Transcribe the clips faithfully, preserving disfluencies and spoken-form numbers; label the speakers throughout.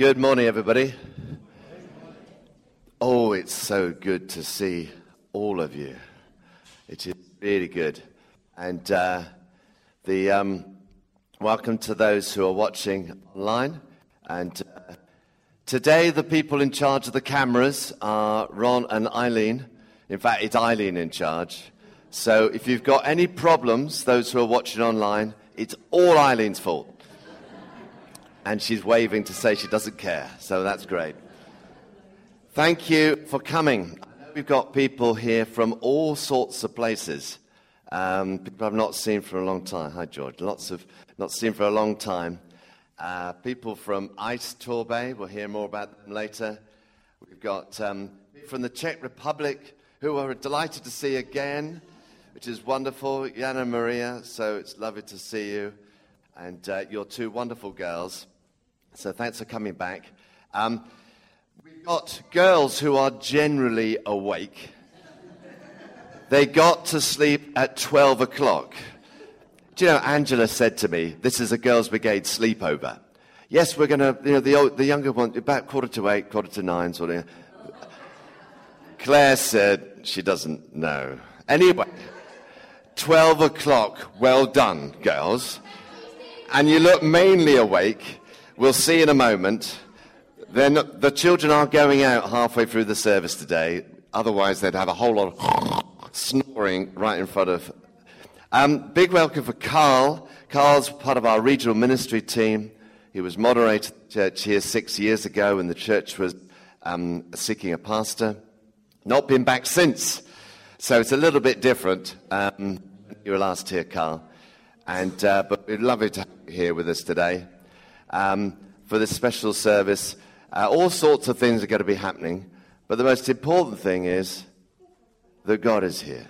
Speaker 1: Good morning, everybody. Oh, it's so good to see all of you. It is really good. And uh, the um, welcome to those who are watching online. And uh, today, the people in charge of the cameras are Ron and Eileen. In fact, it's Eileen in charge. So if you've got any problems, those who are watching online, it's all Eileen's fault. And she's waving to say she doesn't care, so that's great. Thank you for coming. We've got people here from all sorts of places. Um, people I've not seen for a long time. Hi, George. Lots of not seen for a long time. Uh, people from Ice Torbay. We'll hear more about them later. We've got um, from the Czech Republic, who are delighted to see again, which is wonderful. Jana Maria, so it's lovely to see you. And uh, your two wonderful girls. So thanks for coming back. Um, we've got girls who are generally awake. They got to sleep at twelve o'clock. Do you know, Angela said to me, this is a girls' brigade sleepover. Yes, we're going to, you know, the, the younger one, about quarter to eight, quarter to nine, sort of. Claire said she doesn't know. Anyway, twelve o'clock, well done, girls. And you look mainly awake. We'll see in a moment. Then the children are going out halfway through the service today. Otherwise, they'd have a whole lot of snoring right in front of. Um, big welcome for Carl. Carl's part of our regional ministry team. He was moderator at the church here six years ago when the church was um, seeking a pastor. Not been back since. So it's a little bit different. Um, you were last here, Carl. And uh, but we'd love you to have you here with us today. Um, for this special service. Uh, all sorts of things are going to be happening, but the most important thing is that God is here.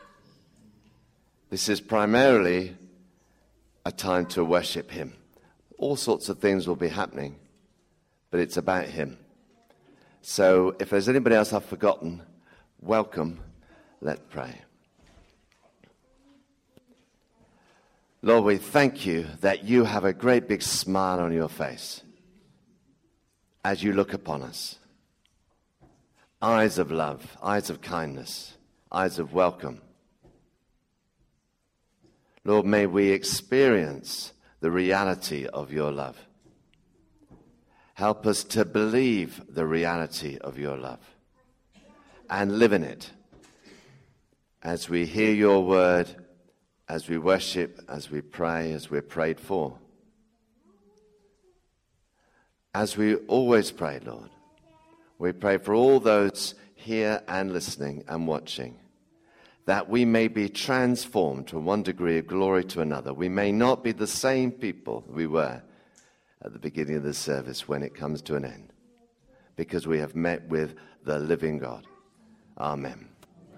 Speaker 1: This is primarily a time to worship Him. All sorts of things will be happening, but it's about Him. So if there's anybody else I've forgotten, welcome. Let's pray. Lord, we thank you that you have a great big smile on your face as you look upon us. Eyes of love, eyes of kindness, eyes of welcome. Lord, may we experience the reality of your love. Help us to believe the reality of your love and live in it as we hear your word, as we worship, as we pray, as we're prayed for. As we always pray, Lord, we pray for all those here and listening and watching, that we may be transformed from one degree of glory to another. We may not be the same people we were at the beginning of the service when it comes to an end, because we have met with the living God. Amen.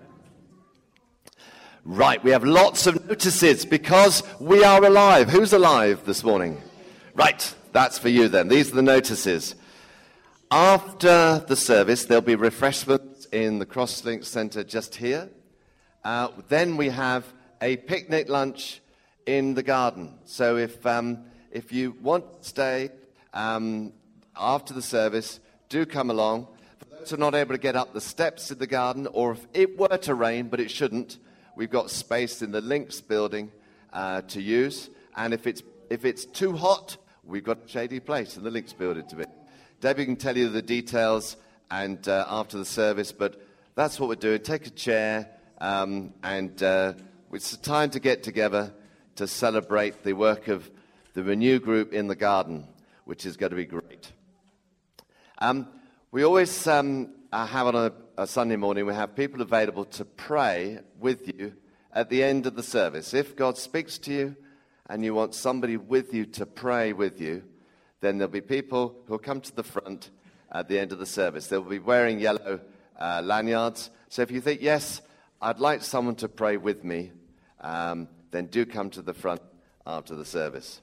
Speaker 1: Right, we have lots of notices because we are alive. Who's alive this morning? Right, that's for you then. These are the notices. After the service, there'll be refreshments in the Crosslink Centre just here. Uh, then we have a picnic lunch in the garden. So if um, if you want to stay um, after the service, do come along. For those who are not able to get up the steps in the garden, or if it were to rain, but it shouldn't, we've got space in the Links building uh, to use. And if it's if it's too hot, we've got a shady place in the Links building to be. Debbie can tell you the details and uh, after the service, but that's what we're doing. Take a chair, um, and uh, it's time to get together to celebrate the work of the Renew group in the garden, which is going to be great. Um, we always um, have on a, a Sunday morning, we have people available to pray with you at the end of the service. If God speaks to you and you want somebody with you to pray with you, then there'll be people who'll come to the front at the end of the service. They'll be wearing yellow uh, lanyards. So if you think, yes, I'd like someone to pray with me, um, then do come to the front after the service.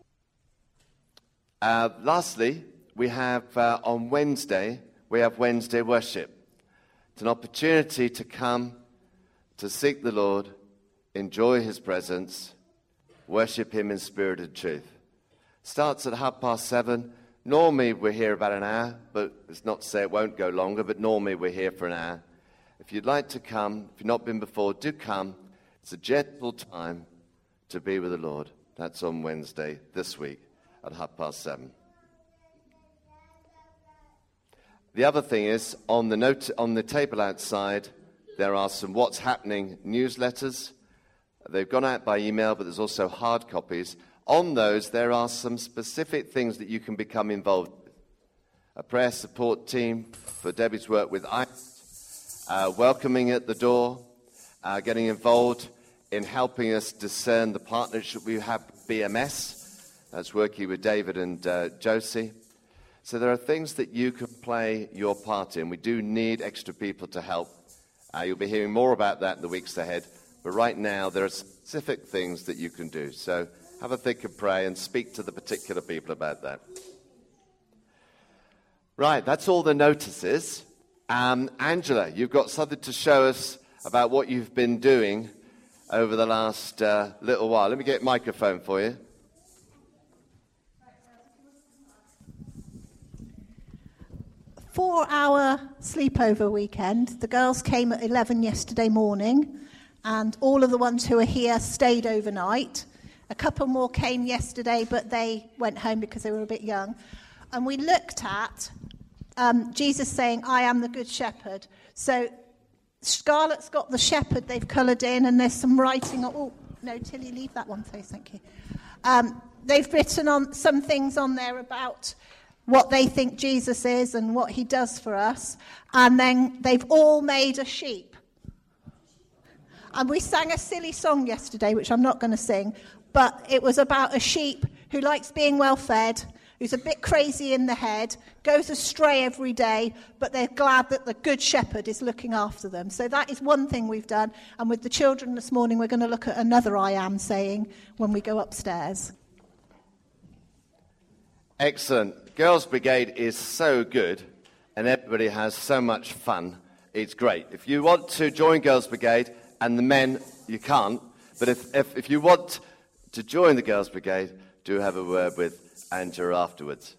Speaker 1: Uh, lastly, we have uh, on Wednesday, we have Wednesday worship. It's an opportunity to come to seek the Lord, enjoy His presence, worship Him in spirit and truth. Starts at half past seven. Normally we're here about an hour, but it's not to say it won't go longer, but normally we're here for an hour. If you'd like to come, if you've not been before, do come. It's a gentle time to be with the Lord. That's on Wednesday this week at half past seven. The other thing is, on the note, on the table outside, there are some What's Happening newsletters. They've gone out by email, but there's also hard copies. On those, there are some specific things that you can become involved with. A prayer support team for Debbie's work with ICE, uh, welcoming at the door, uh, getting involved in helping us discern the partnership we have with B M S. That's working with David and uh, Josie. So there are things that you can play your part in. We do need extra people to help. Uh, you'll be hearing more about that in the weeks ahead. But right now, there are specific things that you can do. So have a think and pray and speak to the particular people about that. Right, that's all the notices. Um, Angela, you've got something to show us about what you've been doing over the last uh, little while. Let me get a microphone for you.
Speaker 2: Four-hour sleepover weekend. The girls came at eleven yesterday morning, and all of the ones who are here stayed overnight. A couple more came yesterday, but they went home because they were a bit young. And we looked at um, Jesus saying, I am the good shepherd. So Scarlett's got the shepherd they've coloured in, and there's some writing. Oh, no, Tilly, leave that one, please, thank you. Um, they've written on some things on there about what they think Jesus is and what he does for us. And then they've all made a sheep. And we sang a silly song yesterday, which I'm not going to sing, but it was about a sheep who likes being well fed, who's a bit crazy in the head, goes astray every day, but they're glad that the good shepherd is looking after them. So that is one thing we've done. And with the children this morning, we're going to look at another I am saying when we go upstairs.
Speaker 1: Excellent. Girls' Brigade is so good, and everybody has so much fun. It's great. If you want to join Girls' Brigade, and the men, you can't, but if, if, if you want to join the Girls' Brigade, do have a word with Angela afterwards.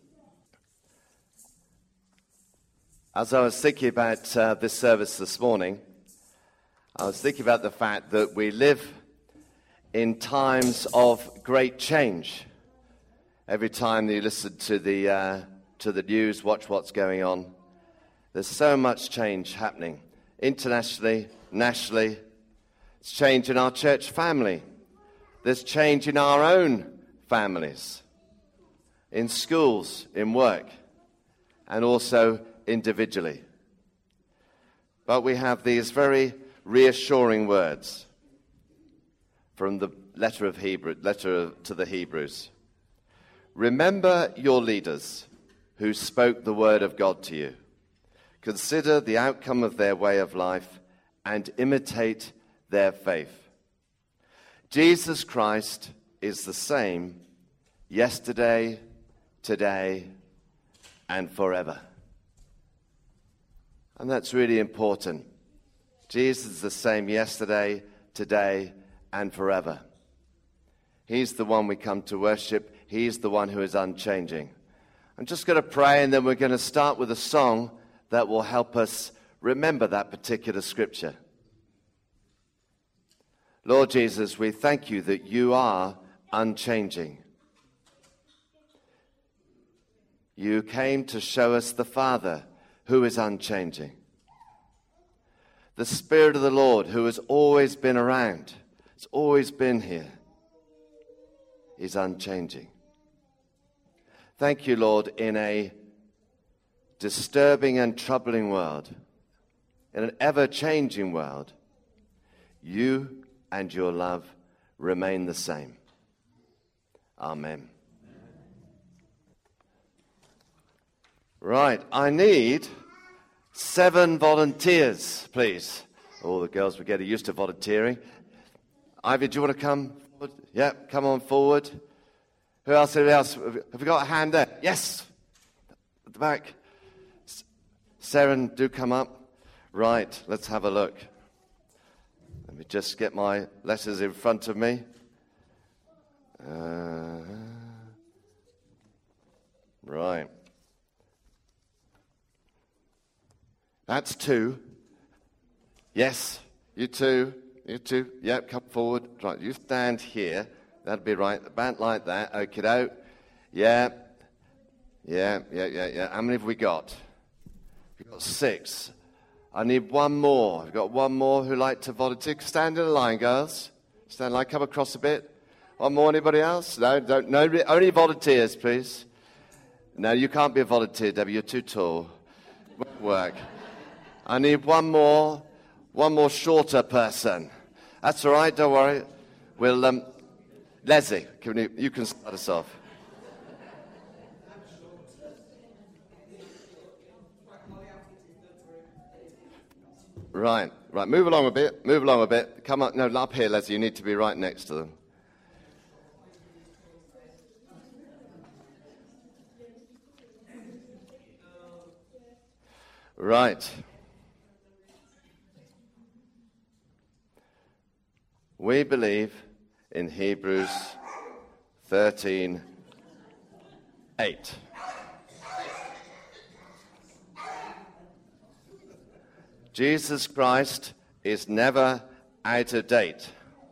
Speaker 1: As I was thinking about uh, this service this morning, I was thinking about the fact that we live in times of great change. Every time you listen to the uh, to the news, watch what's going on, there's so much change happening internationally, nationally. It's change in our church family. There's change in our own families, in schools, in work, and also individually. But we have these very reassuring words from the letter of Hebrew, letter to the Hebrews. Remember your leaders who spoke the word of God to you. Consider the outcome of their way of life and imitate their faith. Jesus Christ is the same yesterday, today, and forever. And that's really important. Jesus is the same yesterday, today, and forever. He's the one we come to worship. He's the one who is unchanging. I'm just going to pray, and then we're going to start with a song that will help us remember that particular scripture. Lord Jesus, we thank you that you are unchanging. You came to show us the Father who is unchanging. The Spirit of the Lord who has always been around, has always been here, is unchanging. Thank you, Lord, in a disturbing and troubling world, in an ever-changing world, you and your love remain the same. Amen. Right, I need seven volunteers, please. All the girls will get used to volunteering. Ivy, do you want to come forward? Yeah, come on forward. Who else? Who else? Have we got a hand there? Yes. At the back. Saren, do come up. Right, let's have a look. Let me just get my letters in front of me. Uh, Right. That's two. Yes, you two. You two. Yep, come forward. Right, you stand here. That'd be right. About like that. Okay, out. Yeah. Yeah, yeah, yeah, yeah. How many have we got? We've got six. I need one more. I've got one more who'd like to volunteer. Stand in a line, girls. Stand in a line. Come across a bit. One more. Anybody else? No, don't. No, only volunteers, please. No, you can't be a volunteer, Debbie. You're too tall. Won't work. I need one more. One more shorter person. That's all right. Don't worry. We'll. Um, Leslie, can you, you can start us off. Right, right. Move along a bit. Move along a bit. Come up. No, up here, Leslie. You need to be right next to them. Right. We believe in Hebrews thirteen eight. Jesus Christ is never out of date.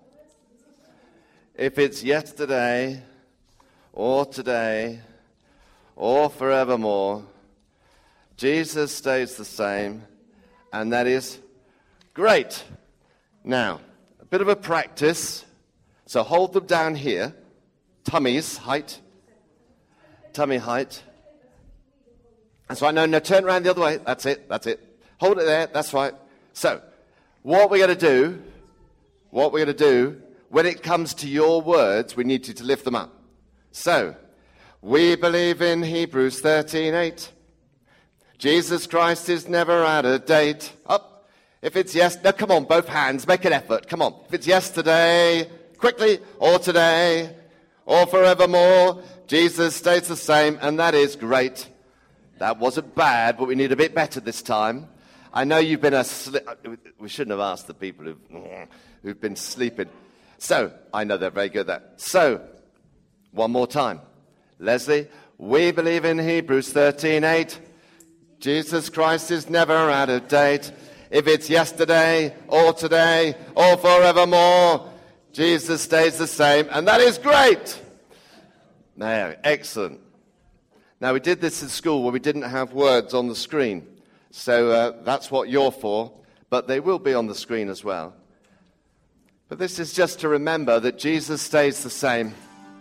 Speaker 1: If it's yesterday, or today, or forevermore, Jesus stays the same, and that is great. Now, a bit of a practice. So hold them down here. Tummies, height. Tummy height. That's right. No, no, turn around the other way. That's it. That's it. Hold it there. That's right. So, what we're going to do, what we're going to do, when it comes to your words, we need you to lift them up. So, we believe in Hebrews thirteen eight. Jesus Christ is never out of date. Up. If it's yes, no, come on, both hands, make an effort. Come on. If it's yesterday, quickly, or today, or forevermore, Jesus stays the same, and that is great. That wasn't bad, but we need a bit better this time. I know you've been asleep. We shouldn't have asked the people who've, who've been sleeping. So, I know they're very good at that. So, one more time. Leslie, we believe in Hebrews thirteen eight. Jesus Christ is never out of date. If it's yesterday, or today, or forevermore, Jesus stays the same, and that is great. There, excellent. Now, we did this in school where we didn't have words on the screen. So uh, that's what you're for, but they will be on the screen as well. But this is just to remember that Jesus stays the same.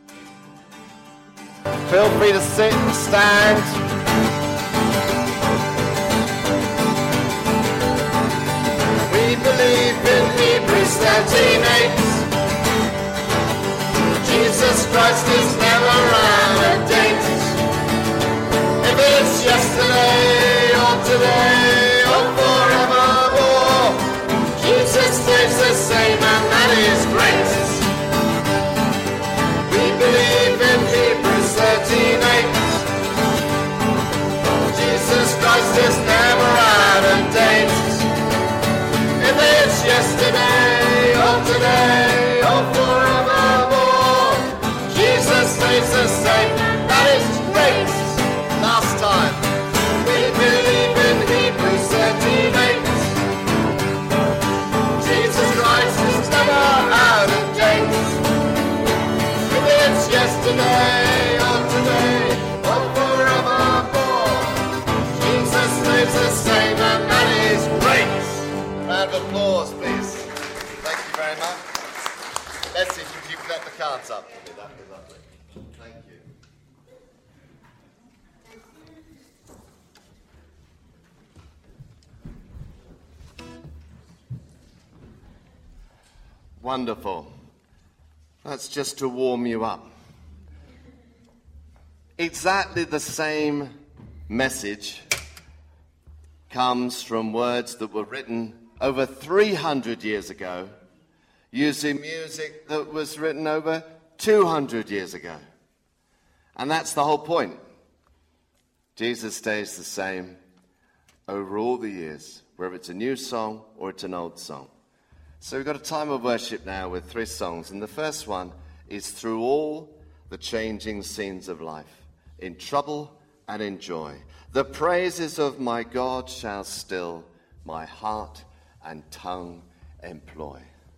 Speaker 1: Feel free to sit and stand. We believe in Hebrews thirteen eight. Jesus Christ is never out of date. If it's yesterday or today or forevermore, Jesus stays the same, and that is great. We believe in Hebrews thirteen eight. Jesus Christ is never out of date. If it's yesterday or today or forevermore, Jesus stays the same, that is great. Last time. We believe in Hebrews thirteen eight. Jesus Christ is never out of date. If it's yesterday or today or forevermore, Jesus stays the same, and that is great. Round of applause, please. Thank you very much. Let's see if you can let the cards up. That'd be lovely. Thank you. Wonderful. That's just to warm you up. Exactly the same message comes from words that were written over three hundred years ago, using music that was written over two hundred years ago. And that's the whole point. Jesus stays the same over all the years, whether it's a new song or it's an old song. So we've got a time of worship now with three songs, and the first one is Through All the Changing Scenes of Life, in trouble and enjoy. The praises of my God shall still my heart and tongue employ.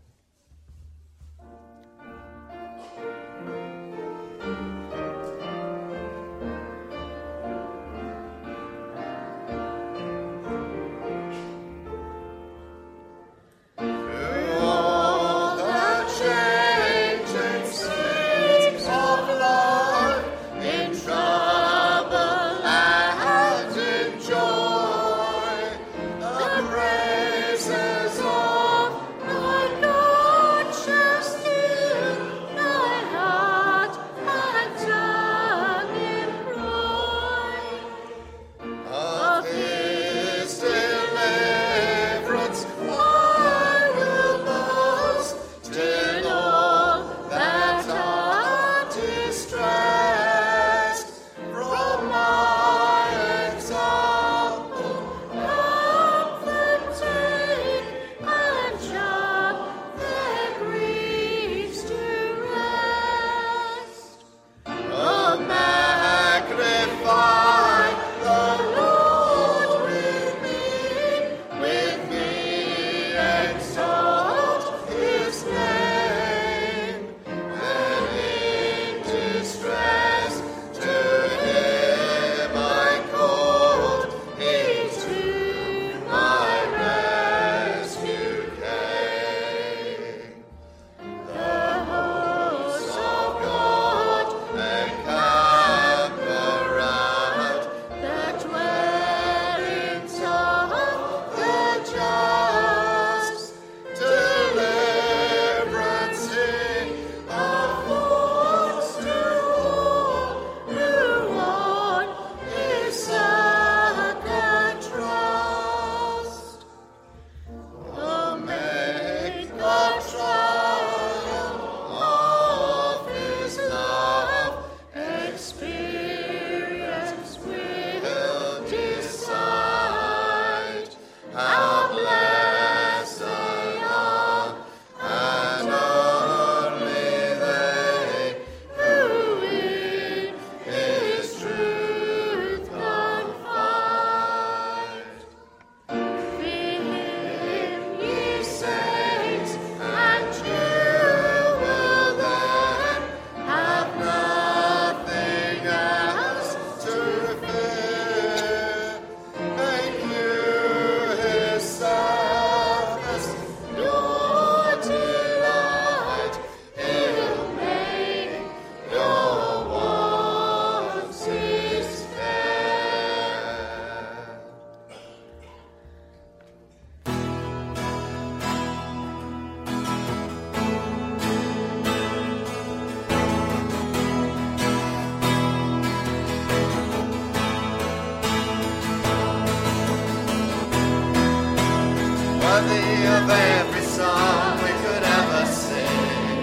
Speaker 3: Worthy of every song we could ever sing,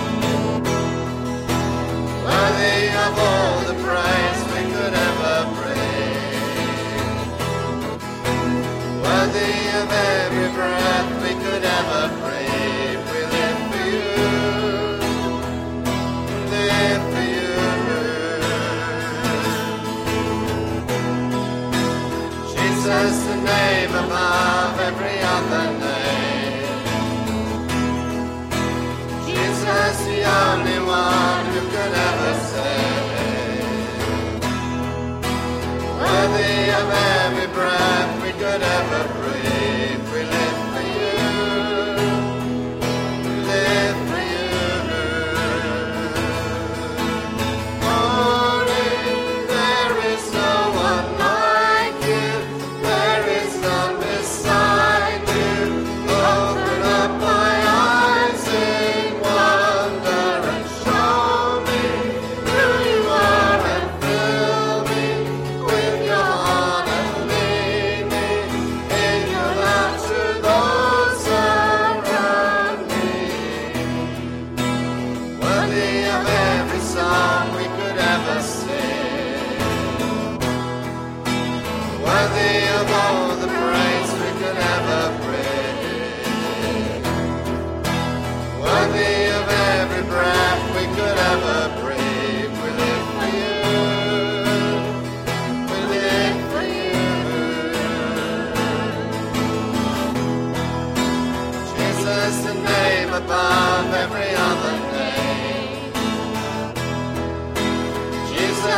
Speaker 3: worthy of all the praise we could ever bring, worthy of every breath we could ever breathe. We live for you, live for you. Jesus, the name above every other name. Jesus, the only one who could ever save. Worthy of every breath we could ever breathe. We live for you, live for you. Holy, there is no one like you. There is none beside you. Open up my eyes in wonder and show me who you are, and fill me with your heart and lead me in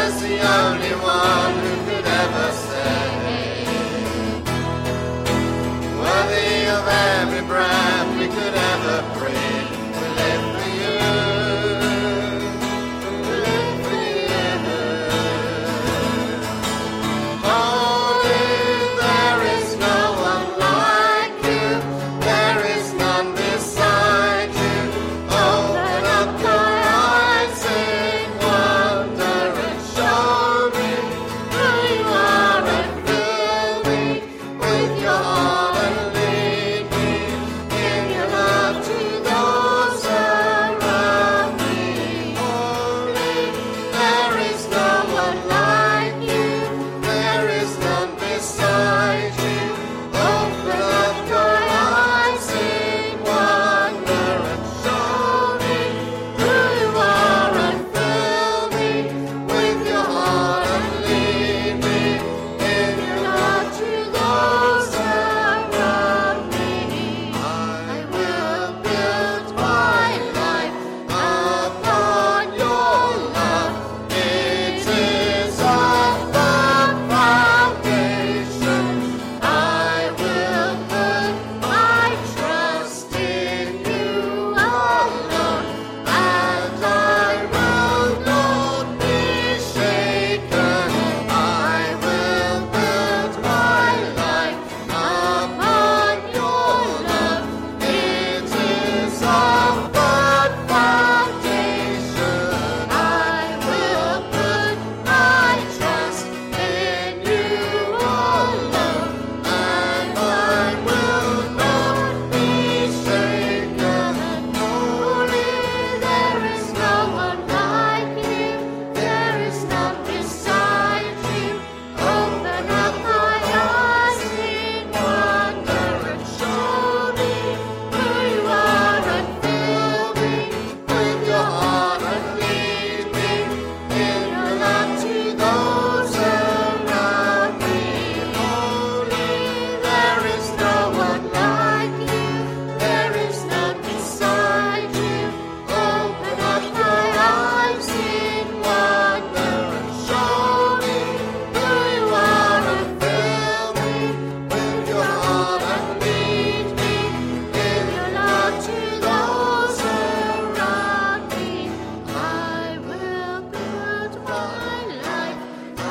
Speaker 3: as the only one who could ever save. Worthy of every breath we could ever breathe, we live for you, we live for you. Holy, there is no one like you, there is none beside you. Open up your eyes in wonder and show me who you are, and fill me with your heart and lead me in your love to those around me. Holy, there is no one like you, there is none beside you. Open up your eyes in wonder and show me who you are, and fill me with your heart and lead me in your love to those around me. I will build my life upon your love. It is a firm foundation. I will put my trust in you alone, and I will not be shaken. I will build my life upon your love. It is a firm foundation. I will put my trust in you alone, and I will not be shaken. Holy, there is no one like you, there is none beside you. Open up my eyes in wonder and show me who you are, and fill me with your heart and lead me in your love to those around me. Holy, there is no one like you, there is none beside you. Open up my eyes in wonder and show me who you are, and fill me with your heart and lead me in your love to those around me. I will build my life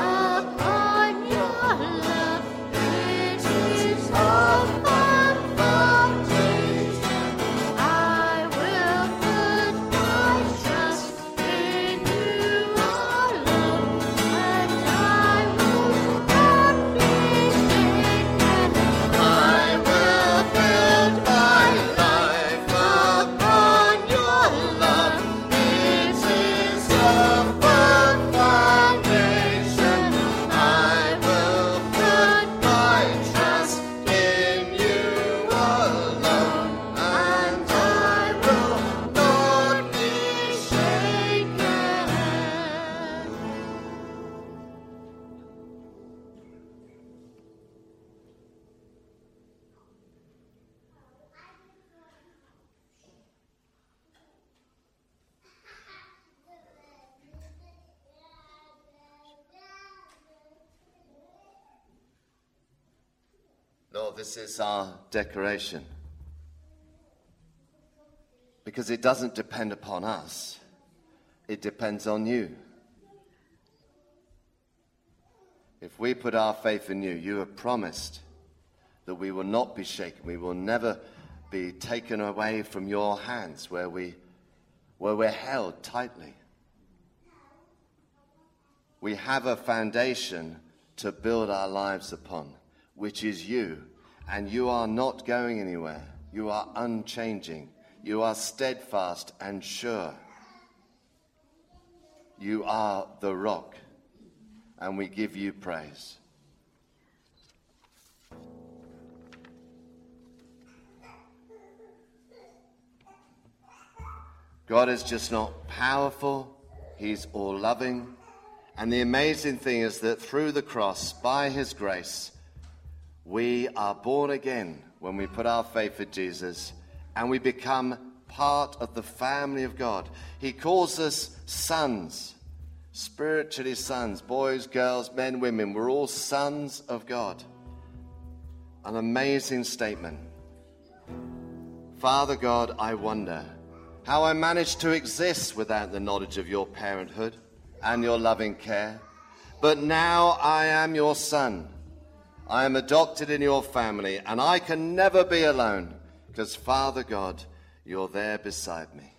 Speaker 3: upon your love. It is a firm foundation. I will put my trust in you alone, and I will not be shaken. I will build my life upon your love. It is a firm foundation. I will put my trust in you alone, and I will not be shaken.
Speaker 1: Lord, this is our decoration. Because it doesn't depend upon us. It depends on you. If we put our faith in you, you have promised that we will not be shaken. We will never be taken away from your hands where, we, where we're held tightly. We have a foundation to build our lives upon, which is you. And you are not going anywhere. You are unchanging. You are steadfast and sure. You are the rock, and we give you praise. God is just not powerful, he's all-loving. And the amazing thing is that through the cross, by his grace, we are born again when we put our faith in Jesus, and we become part of the family of God. He calls us sons. spiritually sons, boys, girls, men, women. We're all sons of God. An amazing statement. Father God, I wonder how I managed to exist without the knowledge of your parenthood and your loving care. But now I am your son. I am adopted in your family, and I can never be alone because, Father God, you're there beside me.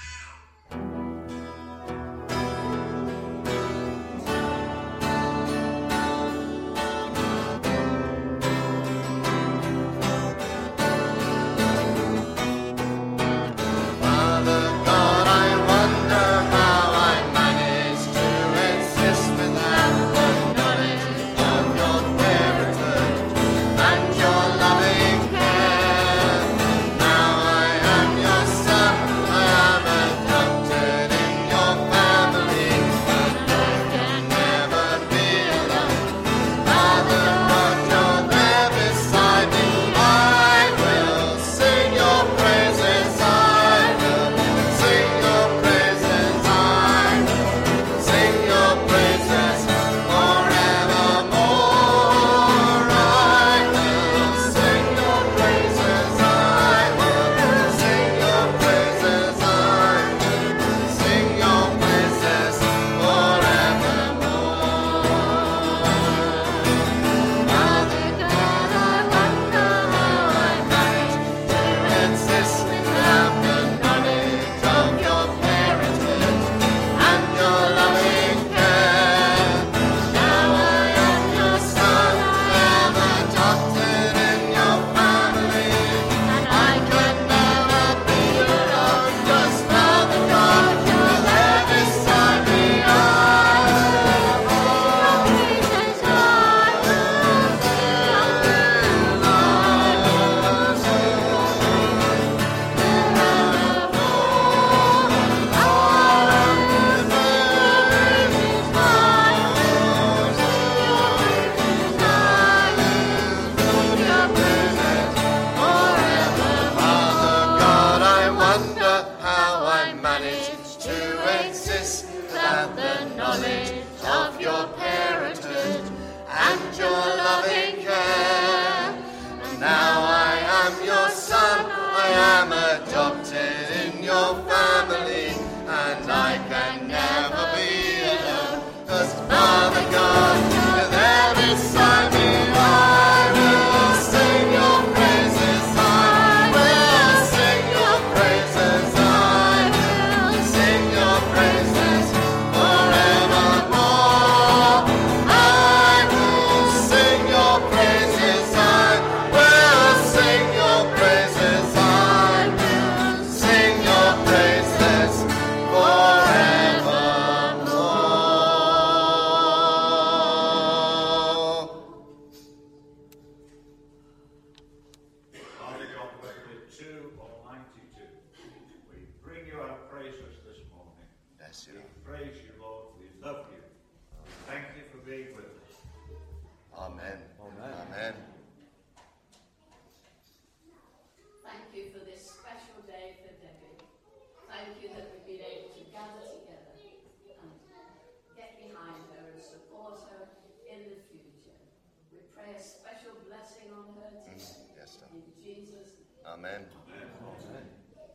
Speaker 1: Amen. Amen.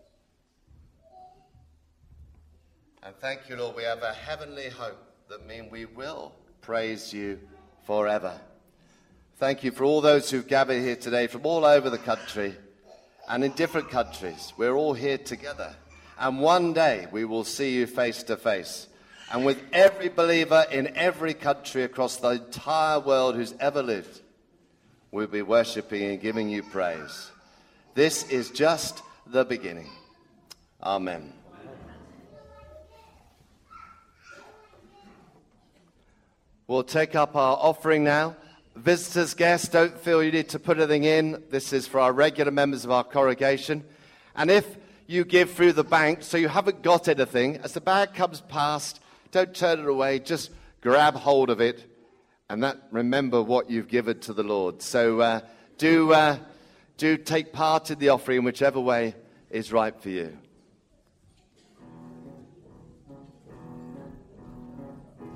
Speaker 1: And thank you, Lord. We have a heavenly hope that means we will praise you forever. Thank you for all those who've gathered here today from all over the country and in different countries. We're all here together. And one day we will see you face to face. And with every believer in every country across the entire world who's ever lived, we'll be worshiping and giving you praise. This is just the beginning. Amen. We'll take up our offering now. Visitors, guests, don't feel you need to put anything in. This is for our regular members of our congregation. And if you give through the bank, so you haven't got anything, as the bag comes past, don't turn it away, just grab hold of it, and that remember what you've given to the Lord. So uh, do, uh, do take part in the offering in whichever way is right for you.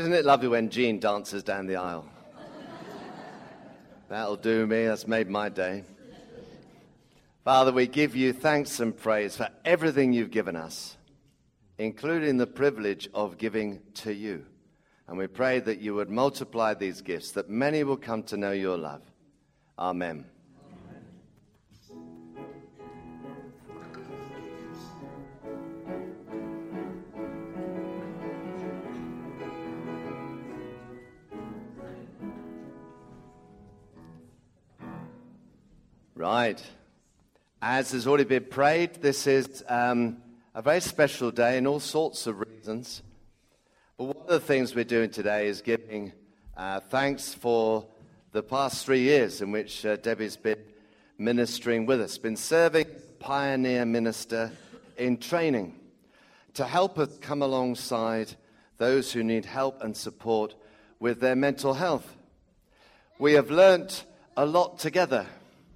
Speaker 1: Isn't it lovely when Jean dances down the aisle? That'll do me. That's made my day. Father, we give you thanks and praise for everything you've given us, including the privilege of giving to you. And we pray that you would multiply these gifts, that many will come to know your love. Amen. Right. As has already been prayed, this is um, a very special day in all sorts of reasons. But one of the things we're doing today is giving uh, thanks for the past three years in which uh, Debbie's been ministering with us, been serving pioneer minister in training to help us come alongside those who need help and support with their mental health. We have learnt a lot together.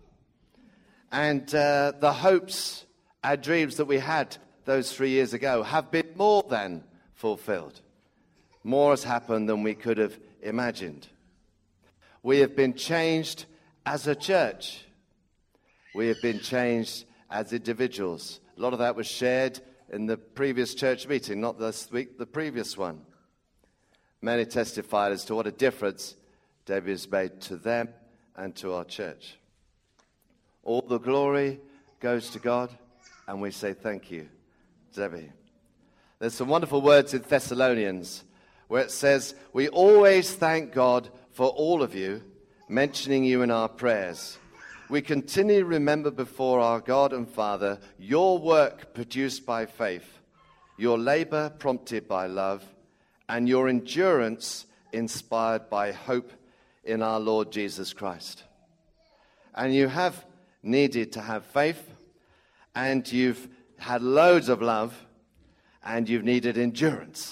Speaker 1: And uh, the hopes, our dreams that we had those three years ago have been more than fulfilled. More has happened than we could have imagined. We have been changed as a church. We have been changed as individuals. A lot of that was shared in the previous church meeting, not this week, the previous one. Many testified as to what a difference Debbie has made to them and to our church. All the glory goes to God, and we say thank you, Debbie. There's some wonderful words in Thessalonians where it says, we always thank God for all of you, mentioning you in our prayers. We continue to remember before our God and Father your work produced by faith, your labor prompted by love, and your endurance inspired by hope in our Lord Jesus Christ. And you have needed to have faith, and you've had loads of love, and you've needed endurance.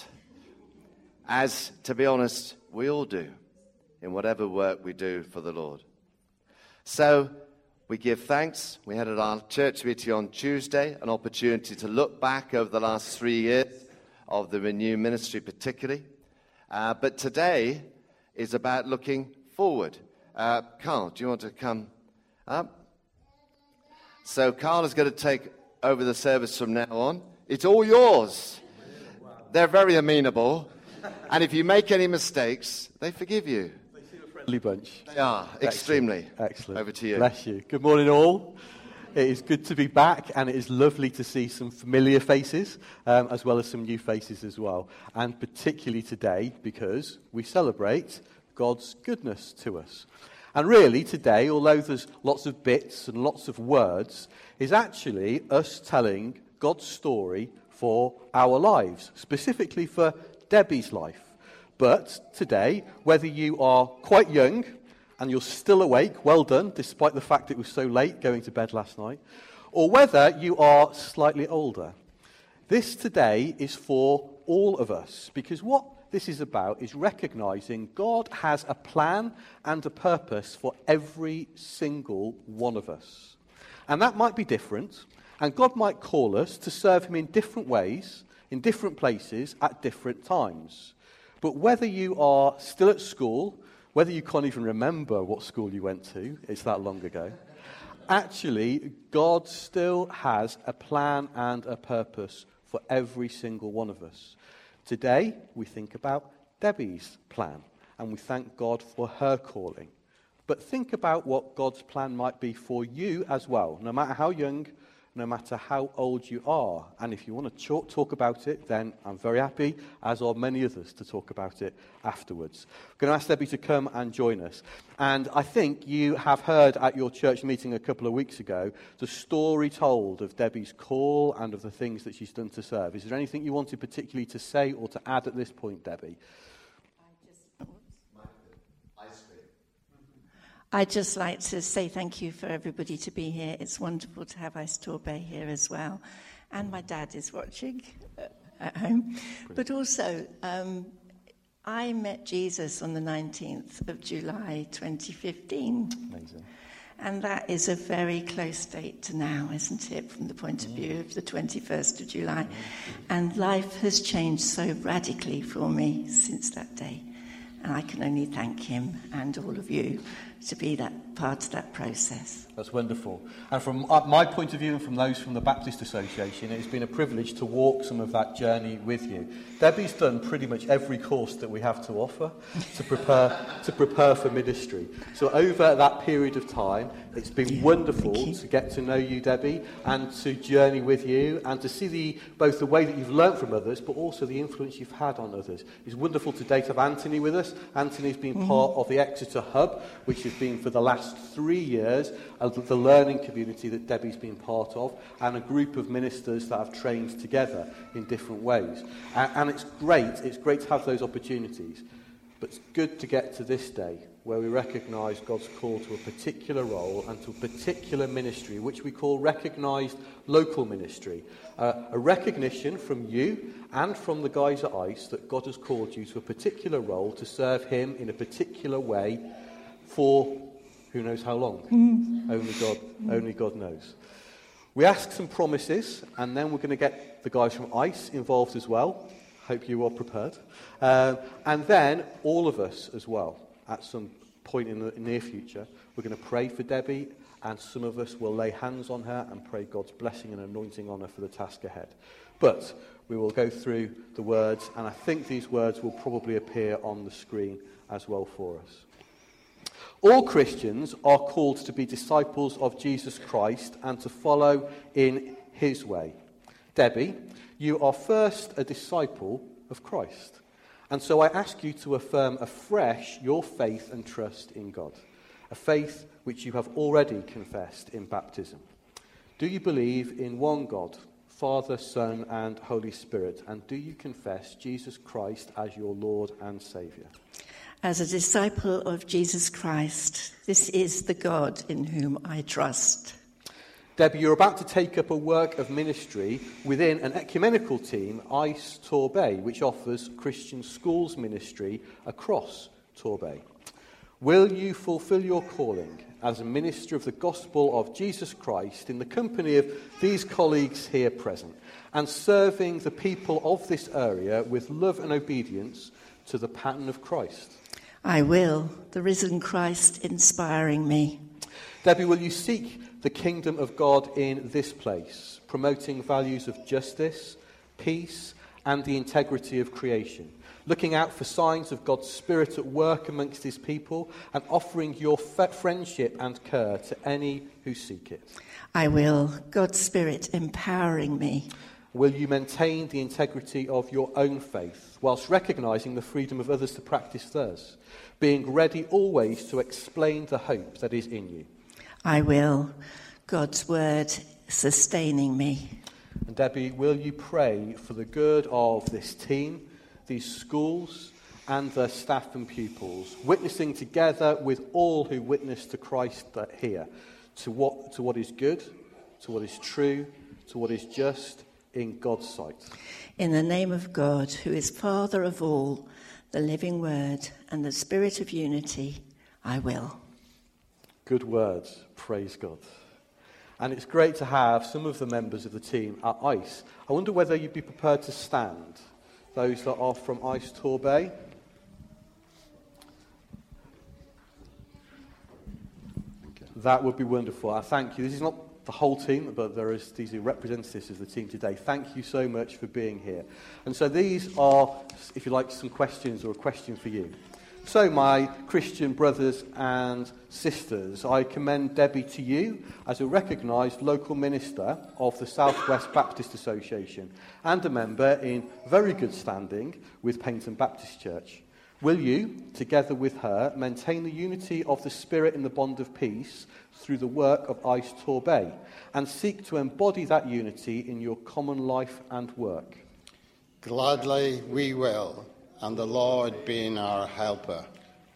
Speaker 1: As, to be honest, we all do in whatever work we do for the Lord. So we give thanks. We had at our church meeting on Tuesday an opportunity to look back over the last three years of the Renew ministry particularly. Uh, but today is about looking forward. Uh, Carl, do you want to come up? So Carl is going to take over the service from now on. It's all yours. They're very amenable. And if you make any mistakes, they forgive you.
Speaker 4: They seem a friendly bunch.
Speaker 1: They are, extremely.
Speaker 4: Excellent. Excellent.
Speaker 1: Over to you.
Speaker 4: Bless you. Good morning, all. It is good to be back, and it is lovely to see some familiar faces, um, as well as some new faces as well. And particularly today, because we celebrate God's goodness to us. And really, today, although there's lots of bits and lots of words, is actually us telling God's story for our lives, specifically for Debbie's life. But today, whether you are quite young and you're still awake, well done, despite the fact it was so late going to bed last night, or whether you are slightly older, this today is for all of us, because what this is about is recognizing God has a plan and a purpose for every single one of us. And that might be different, and God might call us to serve him in different ways, in different places, at different times. But whether you are still at school, whether you can't even remember what school you went to, it's that long ago, actually, God still has a plan and a purpose for every single one of us. Today, we think about Debbie's plan, and we thank God for her calling. But think about what God's plan might be for you as well, no matter how young, no matter how old you are. And if you want to talk about it, then I'm very happy, as are many others, to talk about it afterwards. I'm going to ask Debbie to come and join us. And I think you have heard at your church meeting a couple of weeks ago the story told of Debbie's call and of the things that she's done to serve. Is there anything you wanted particularly to say or to add at this point, Debbie?
Speaker 5: I'd just like to say thank you for everybody to be here. It's wonderful to have Ice Torbay here as well. And my dad is watching at home. But also, um, I met Jesus on the nineteenth of July twenty fifteen.
Speaker 4: Amazing.
Speaker 5: And that is a very close date to now, isn't it, from the point of view of the twenty-first of July. And life has changed so radically for me since that day. And I can only thank him and all of you to be that part of that process.
Speaker 4: That's wonderful. And from uh, my point of view and from those from the Baptist Association, it's been a privilege to walk some of that journey with you. Debbie's done pretty much every course that we have to offer to prepare to prepare for ministry. So over that period of time, it's been
Speaker 5: Yeah,
Speaker 4: wonderful
Speaker 5: thank you.
Speaker 4: to get to know you, Debbie, and to journey with you and to see the both the way that you've learnt from others, but also the influence you've had on others. It's wonderful today to have Anthony with us. Anthony's been
Speaker 5: Mm-hmm.
Speaker 4: part of the Exeter Hub, which has been for the last three years of the learning community that Debbie's been part of, and a group of ministers that have trained together in different ways. And, and it's great, it's great to have those opportunities, but it's good to get to this day where we recognise God's call to a particular role and to a particular ministry, which we call recognised local ministry. Uh, a recognition from you and from the guys at ICE that God has called you to a particular role to serve him in a particular way for who knows how long. Mm. Only God, only God knows. We ask some promises, and then we're going to get the guys from ICE involved as well. Hope you are prepared. Um, and then all of us as well, at some point in the near future, we're going to pray for Debbie, and some of us will lay hands on her and pray God's blessing and anointing on her for the task ahead. But we will go through the words, and I think these words will probably appear on the screen as well for us. All Christians are called to be disciples of Jesus Christ and to follow in his way. Debbie, you are first a disciple of Christ. And so I ask you to affirm afresh your faith and trust in God, a faith which you have already confessed in baptism. Do you believe in one God, Father, Son, and Holy Spirit? And do you confess Jesus Christ as your Lord and Saviour?
Speaker 5: As a disciple of Jesus Christ, this is the God in whom I trust.
Speaker 4: Debbie, you're about to take up a work of ministry within an ecumenical team, ICE Torbay, which offers Christian schools ministry across Torbay. Will you fulfil your calling as a minister of the gospel of Jesus Christ in the company of these colleagues here present and serving the people of this area with love and obedience to the pattern of Christ?
Speaker 5: I will, the risen Christ inspiring me.
Speaker 4: Debbie, will you seek the kingdom of God in this place, promoting values of justice, peace, and the integrity of creation, looking out for signs of God's Spirit at work amongst his people, and offering your f- friendship and care to any who seek it?
Speaker 5: I will, God's Spirit empowering me.
Speaker 4: Will you maintain the integrity of your own faith, whilst recognising the freedom of others to practice theirs, being ready always to explain the hope that is in you?
Speaker 5: I will, God's word sustaining me.
Speaker 4: And Debbie, will you pray for the good of this team, these schools, and their staff and pupils, witnessing together with all who witness to Christ here, to what, to what is good, to what is true, to what is just in God's sight?
Speaker 5: In the name of God, who is Father of all, the living word, and the Spirit of unity, I will.
Speaker 4: Good words, praise God. And it's great to have some of the members of the team at ICE. I wonder whether you'd be prepared to stand, those that are from ICE Torbay. That would be wonderful. I thank you. This is not the whole team, but there is these representatives of the team today. Thank you so much for being here. And so these are, if you like, some questions or a question for you. So, my Christian brothers and sisters, I commend Debbie to you as a recognised local minister of the South West Baptist Association and a member in very good standing with Paignton Baptist Church. Will you, together with her, maintain the unity of the Spirit in the bond of peace through the work of ICE Torbay and seek to embody that unity in your common life and work?
Speaker 3: Gladly we will, and the Lord being our helper.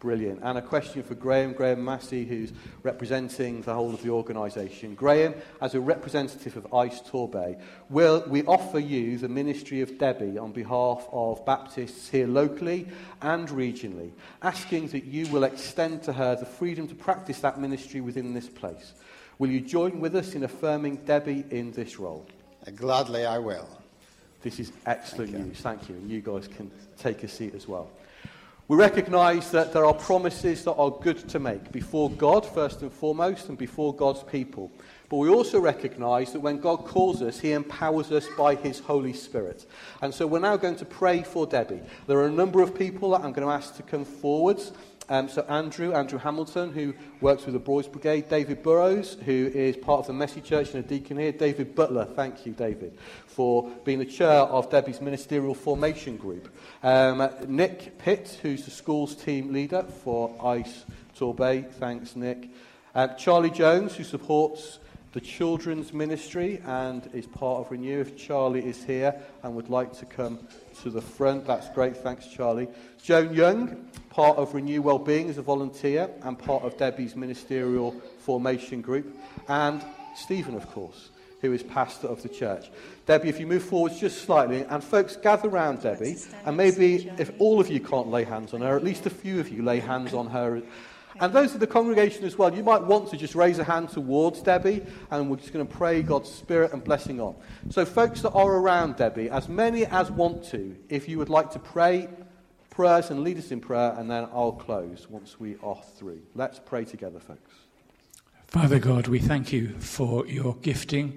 Speaker 4: Brilliant. And a question for Graham, Graham Massey, who's representing the whole of the organisation. Graham, as a representative of ICE Torbay, will we offer you the ministry of Debbie on behalf of Baptists here locally and regionally, asking that you will extend to her the freedom to practice that ministry within this place. Will you join with us in affirming Debbie in this role?
Speaker 6: Gladly I will.
Speaker 4: This is excellent
Speaker 6: Thank you.
Speaker 4: news. Thank you. And you guys can take a seat as well. We recognise that there are promises that are good to make before God, first and foremost, and before God's people. But we also recognise that when God calls us, he empowers us by his Holy Spirit. And so we're now going to pray for Debbie. There are a number of people that I'm going to ask to come forwards. Um, so Andrew, Andrew Hamilton, who works with the Boys Brigade, David Burrows, who is part of the Messy Church and a deacon here, David Butler, thank you, David, for being the chair of Debbie's ministerial formation group, um, Nick Pitt, who's the schools team leader for ICE Torbay, thanks Nick, uh, Charlie Jones, who supports the children's ministry and is part of Renew. If Charlie is here and would like to come to the front, that's great, thanks Charlie. Joan Young, part of Renew Wellbeing as a volunteer and part of Debbie's ministerial formation group, and Stephen, of course, who is pastor of the church. Debbie, if you move forward just slightly, and folks, gather round Debbie, and maybe if all of you can't lay hands on her, at least a few of you lay hands on her. And those of the congregation as well, you might want to just raise a hand towards Debbie, and we're just going to pray God's Spirit and blessing on. So folks that are around Debbie, as many as want to, if you would like to pray prayers and lead us in prayer, and then I'll close once we are through. Let's pray together, folks.
Speaker 7: Father God, we thank you for your gifting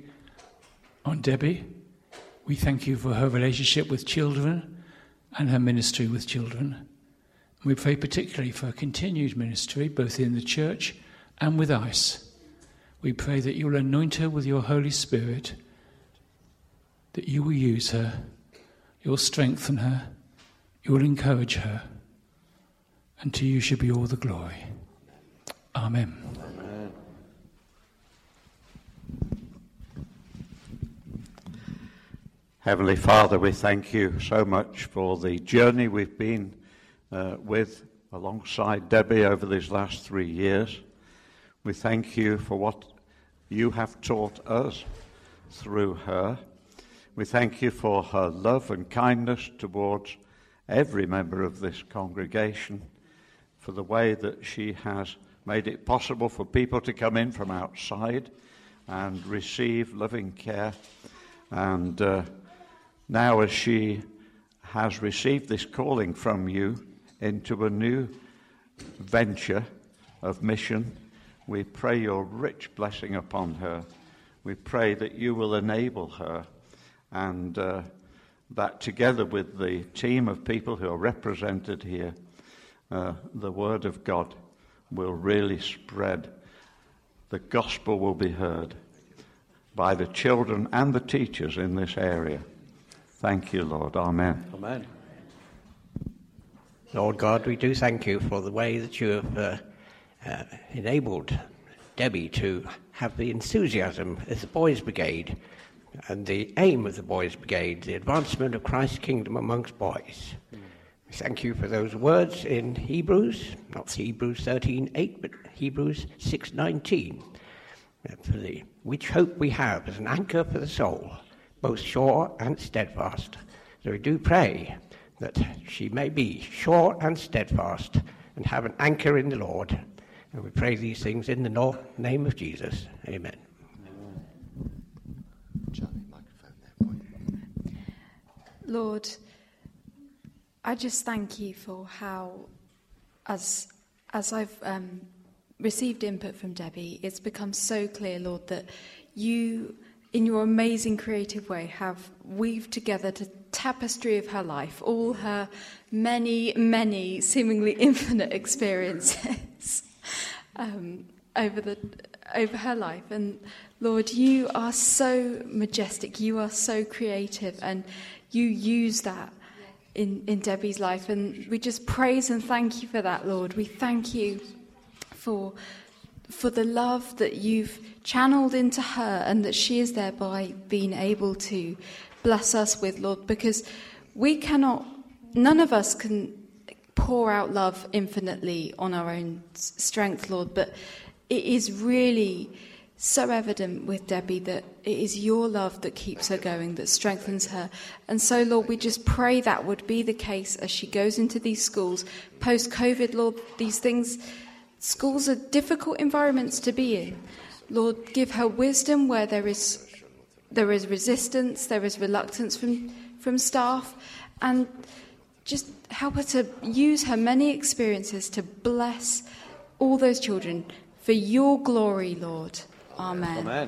Speaker 7: on Debbie. We thank you for her relationship with children and her ministry with children. We pray particularly for continued ministry, both in the church and with ICE. We pray that you will anoint her with your Holy Spirit, that you will use her, you'll strengthen her, you will encourage her, and to you should be all the glory. Amen.
Speaker 4: Amen.
Speaker 8: Heavenly Father, we thank you so much for the journey we've been Uh, with alongside Debbie over these last three years. We thank you for what you have taught us through her. We thank you for her love and kindness towards every member of this congregation, for the way that she has made it possible for people to come in from outside and receive loving care. And uh, now as she has received this calling from you into a new venture of mission, we pray your rich blessing upon her. We pray that you will enable her, and uh, that together with the team of people who are represented here, uh, the word of God will really spread. The gospel will be heard by the children and the teachers in this area. Thank you, Lord. Amen.
Speaker 4: Amen.
Speaker 9: Lord God, we do thank you for the way that you have uh, uh, enabled Debbie to have the enthusiasm of the Boys Brigade and the aim of the Boys Brigade, the advancement of Christ's kingdom amongst boys. Mm. We thank you for those words in Hebrews, not Hebrews thirteen eight, but Hebrews six nineteen, for the which hope we have as an anchor for the soul, both sure and steadfast. So we do pray that she may be sure and steadfast and have an anchor in the Lord. And we pray these things in the name of Jesus. Amen.
Speaker 1: Charlie, microphone there, boy.
Speaker 10: Lord, I just thank you for how, as as I've um, received input from Debbie, it's become so clear, Lord, that you, in your amazing creative way, have weaved together the tapestry of her life, all her many, many seemingly infinite experiences um, over the over her life. And Lord, you are so majestic, you are so creative, and you use that in, in Debbie's life. And we just praise and thank you for that, Lord. We thank you for for the love that you've channeled into her, and that she is thereby being able to bless us with, Lord, because we cannot, none of us can pour out love infinitely on our own s- strength, Lord, but it is really so evident with Debbie that it is your love that keeps her going, that strengthens her. And so, Lord, we just pray that would be the case as she goes into these schools. Post-COVID, Lord, these things, schools are difficult environments to be in. Lord, give her wisdom where there is there is resistance, there is reluctance from, from staff, and just help her to use her many experiences to bless all those children for your glory, Lord. Amen.
Speaker 4: Amen.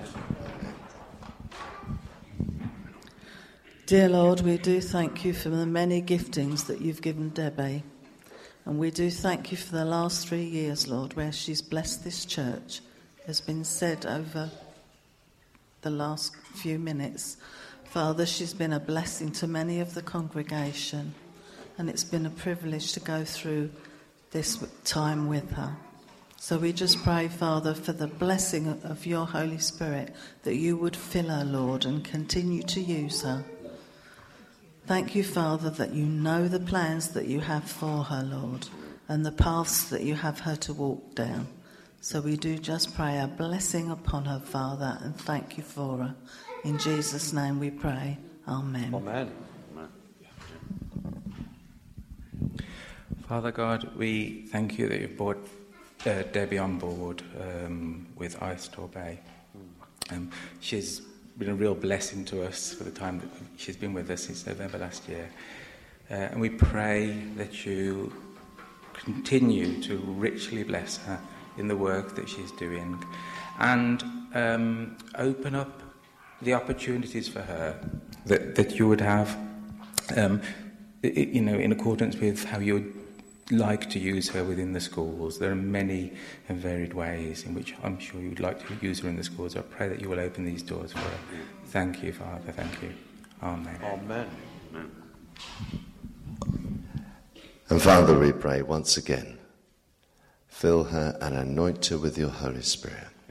Speaker 6: Dear Lord, we do thank you for the many giftings that you've given Debbie. And we do thank you for the last three years, Lord, where she's blessed this church. Has been said over the last few minutes. Father, she's been a blessing to many of the congregation. And it's been a privilege to go through this time with her. So we just pray, Father, for the blessing of your Holy Spirit, that you would fill her, Lord, and continue to use her. Thank you, Father, that you know the plans that you have for her, Lord, and the paths that you have her to walk down. So we do just pray a blessing upon her, Father, and thank you for her. In Jesus' name we pray. Amen.
Speaker 4: Amen.
Speaker 11: Father God, we thank you that you've brought uh, Debbie on board um, with Istor Bay. Um, she's been a real blessing to us for the time that she's been with us since November last year. Uh, and we pray that you continue to richly bless her in the work that she's doing and um, open up the opportunities for her that, that you would have, um, you know, in accordance with how you would like to use her within the schools. There are many and varied ways in which I'm sure you would like to use her in the schools. I pray that you will open these doors for her. Thank you, Father. Thank you. Amen.
Speaker 4: Amen.
Speaker 1: And Father, we pray once again, fill her and anoint her with your Holy Spirit.
Speaker 4: Yeah.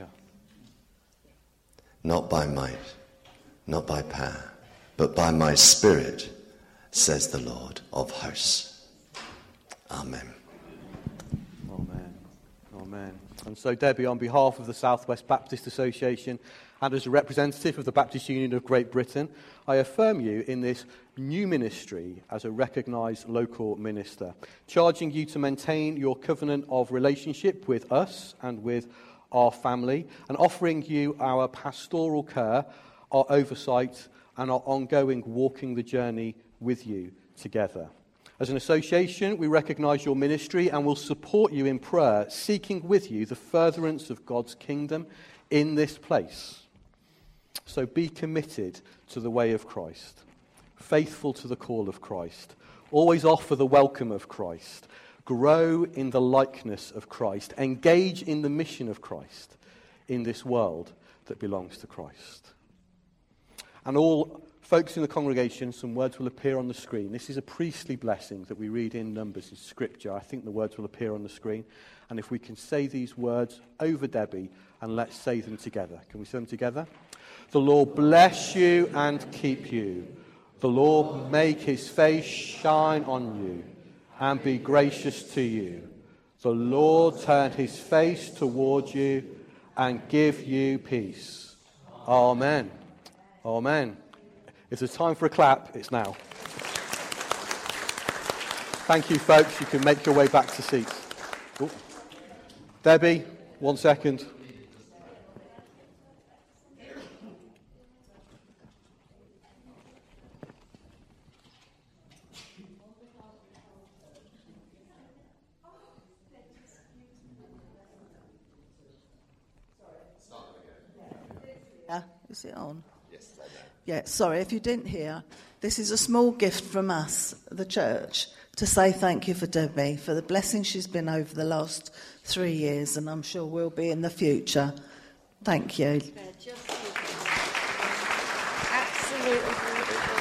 Speaker 1: Not by might, not by power, but by my Spirit, says the Lord of hosts. Amen.
Speaker 4: Amen. Amen. And so, Debbie, on behalf of the South West Baptist Association and as a representative of the Baptist Union of Great Britain, I affirm you in this new ministry as a recognised local minister, charging you to maintain your covenant of relationship with us and with our family, and offering you our pastoral care, our oversight, and our ongoing walking the journey with you together. As an association, we recognise your ministry and will support you in prayer, seeking with you the furtherance of God's kingdom in this place. So be committed to the way of Christ, faithful to the call of Christ, always offer the welcome of Christ, grow in the likeness of Christ, engage in the mission of Christ in this world that belongs to Christ. And all folks in the congregation, some words will appear on the screen. This is a priestly blessing that we read in Numbers in Scripture. I think the words will appear on the screen. And if we can say these words over Debbie, and let's say them together. Can we say them together? The Lord bless you and keep you. The Lord make his face shine on you and be gracious to you. The Lord turn his face toward you and give you peace. Amen. Amen. If there's time for a clap, it's now. Thank you, folks. You can make your way back to seats. Ooh. Debbie, one second.
Speaker 6: Yeah, is it on? Yeah, sorry, if you didn't hear, this is a small gift from us, the church, to say thank you for Debbie, for the blessing she's been over the last three years, and I'm sure will be in the future. Thank you.
Speaker 5: Absolutely beautiful.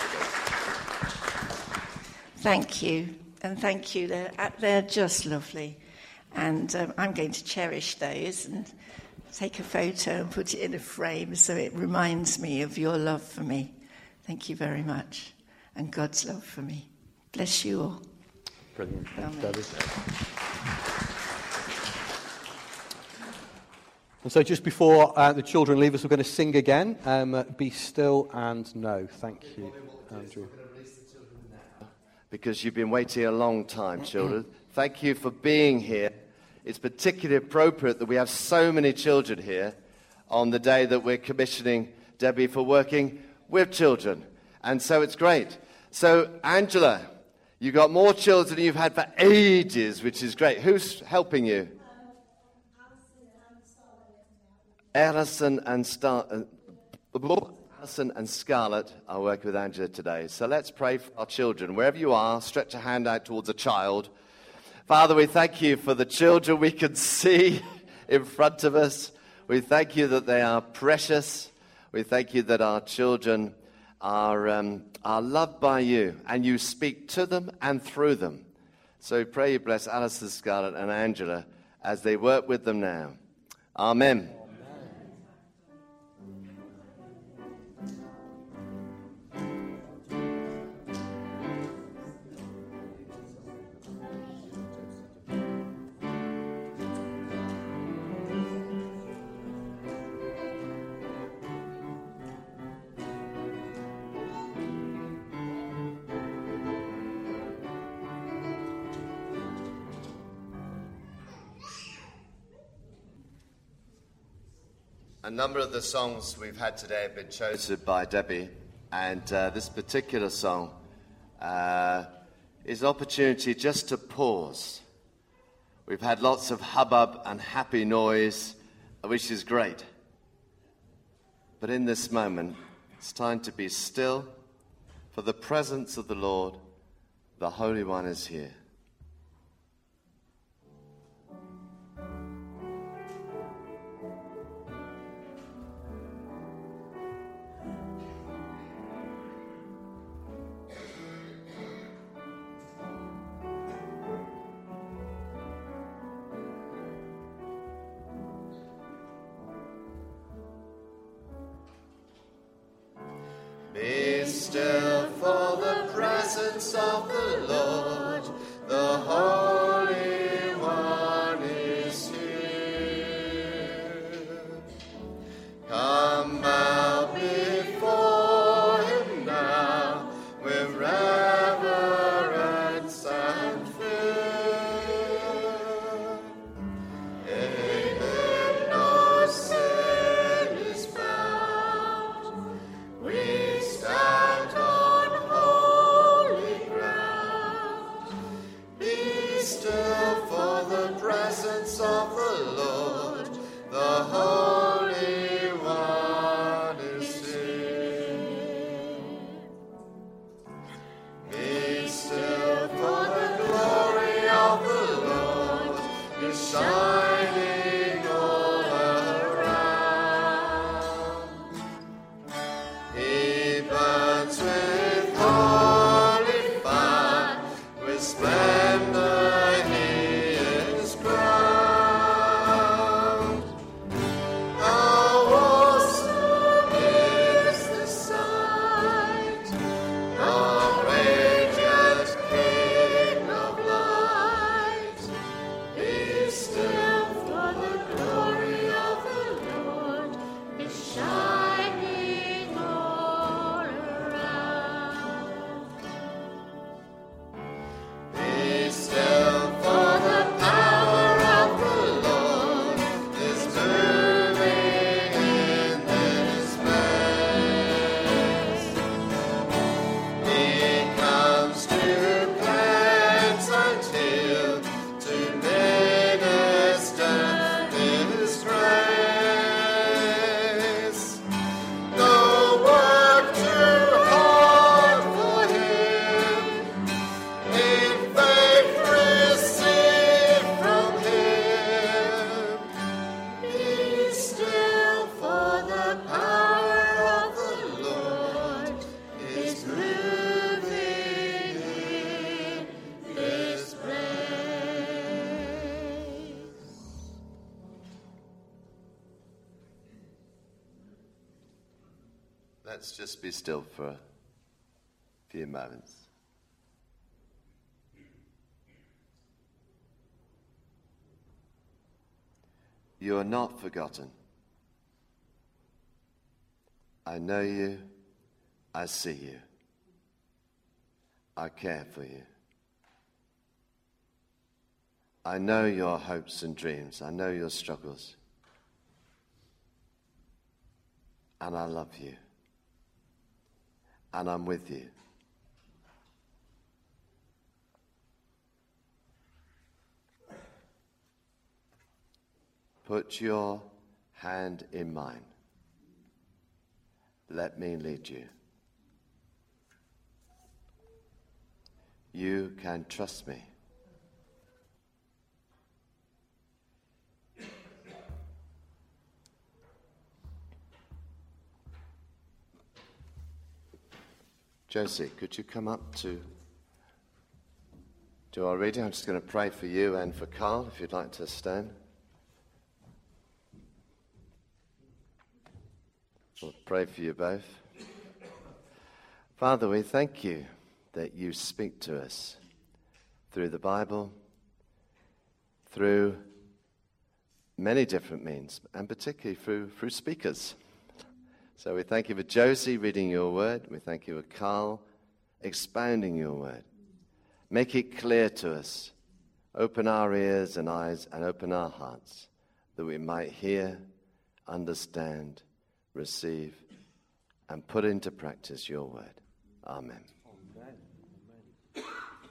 Speaker 5: Thank you, and thank you. They're, they're just lovely, and um, I'm going to cherish those and take a photo and put it in a frame so it reminds me of your love for me. Thank you very much. And God's love for me. Bless you all.
Speaker 4: Brilliant. Thanks,
Speaker 5: Amen.
Speaker 4: Debbie. And so just before uh, the children leave us, we're going to sing again. Um, uh, Be Still and Know. Thank you, Andrew.
Speaker 1: Because you've been waiting a long time, children. Thank you for being here. It's particularly appropriate that we have so many children here on the day that we're commissioning Debbie for working with children. And so it's great. So, Angela, you've got more children than you've had for ages, which is great. Who's helping you? Alison and Star- uh, Alison and Scarlett are working with Angela today. So let's pray for our children. Wherever you are, stretch a hand out towards a child. Father, we thank you for the children we can see in front of us. We thank you that they are precious. We thank you that our children are, um, are loved by you, and you speak to them and through them. So we pray you bless Alison, Scarlett, and Angela as they work with them now. Amen. A number of the songs we've had today have been chosen by Debbie, and uh, this particular song uh, is an opportunity just to pause. We've had lots of hubbub and happy noise, which is great. But in this moment, it's time to be still, for the presence of the Lord, the Holy One, is here. Be still for the presence of the Lord, the Holy One is here. Come bow before him now with reverence and fear. In him no sin is found. We stand on holy ground. Be still for the presence of the Lord, the Holy One is here. Be still for the glory of the Lord is shining all around. He burns with holy fire, with splendor he is crowned. How awesome is the sight, the radiant King of light. Be still, for the glory of the Lord is shining all around. Be still, for the power of the Lord is moving in this place. He comes to cleanse and heal, to minister his grace. No work too hard for him. In faith receive from him. Be still, for the power of the Lord is moving in this place. Let's just be still for a few moments. You are not forgotten. I know you. I see you. I care for you. I know your hopes and dreams. I know your struggles. And I love you. And I'm with you. Put your hand in mine. Let me lead you. You can trust me. Josie, could you come up to do our reading? I'm just going to pray for you and for Carl, if you'd like to stand. We'll pray for you both. Father, we thank you that you speak to us through the Bible, through many different means, and particularly through, through speakers. So we thank you for Josie reading your word. We thank you for Carl expounding your word. Make it clear to us. Open our ears and eyes and open our hearts that we might hear, understand, receive, and put into practice your word. Amen.
Speaker 4: Amen. Amen.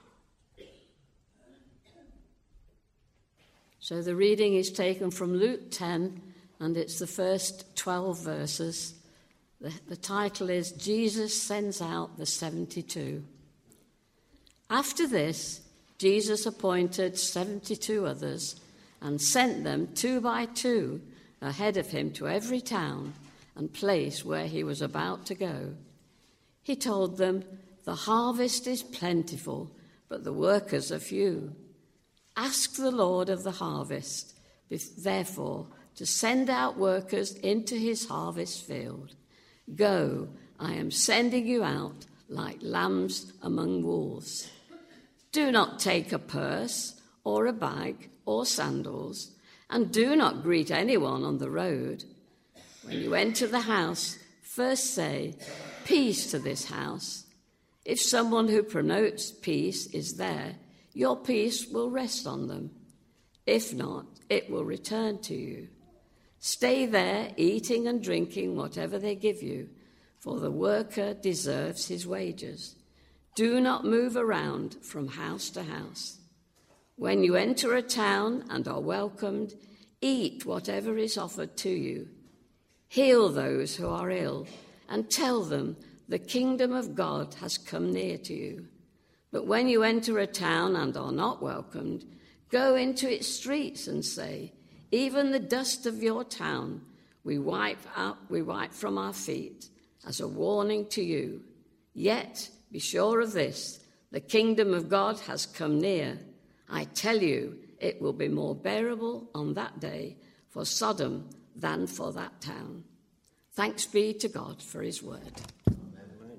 Speaker 12: So the reading is taken from Luke ten, and it's the first twelve verses. The, the title is Jesus Sends Out the seventy-two. After this, Jesus appointed seventy-two others and sent them two by two ahead of him to every town and place where he was about to go. He told them, "The harvest is plentiful, but the workers are few. Ask the Lord of the harvest, therefore, to send out workers into his harvest field. Go, I am sending you out like lambs among wolves. Do not take a purse or a bag or sandals, and do not greet anyone on the road. When you enter the house, first say, 'Peace to this house.' If someone who promotes peace is there, your peace will rest on them. If not, it will return to you. Stay there, eating and drinking whatever they give you, for the worker deserves his wages. Do not move around from house to house. When you enter a town and are welcomed, eat whatever is offered to you. Heal those who are ill, and tell them the kingdom of God has come near to you. But when you enter a town and are not welcomed, go into its streets and say, 'Even the dust of your town we wipe up, we wipe from our feet, as a warning to you. Yet be sure of this, the kingdom of God has come near. I tell you, it will be more bearable on that day for Sodom than for that town.'" Thanks be to God for his word.
Speaker 4: Amen.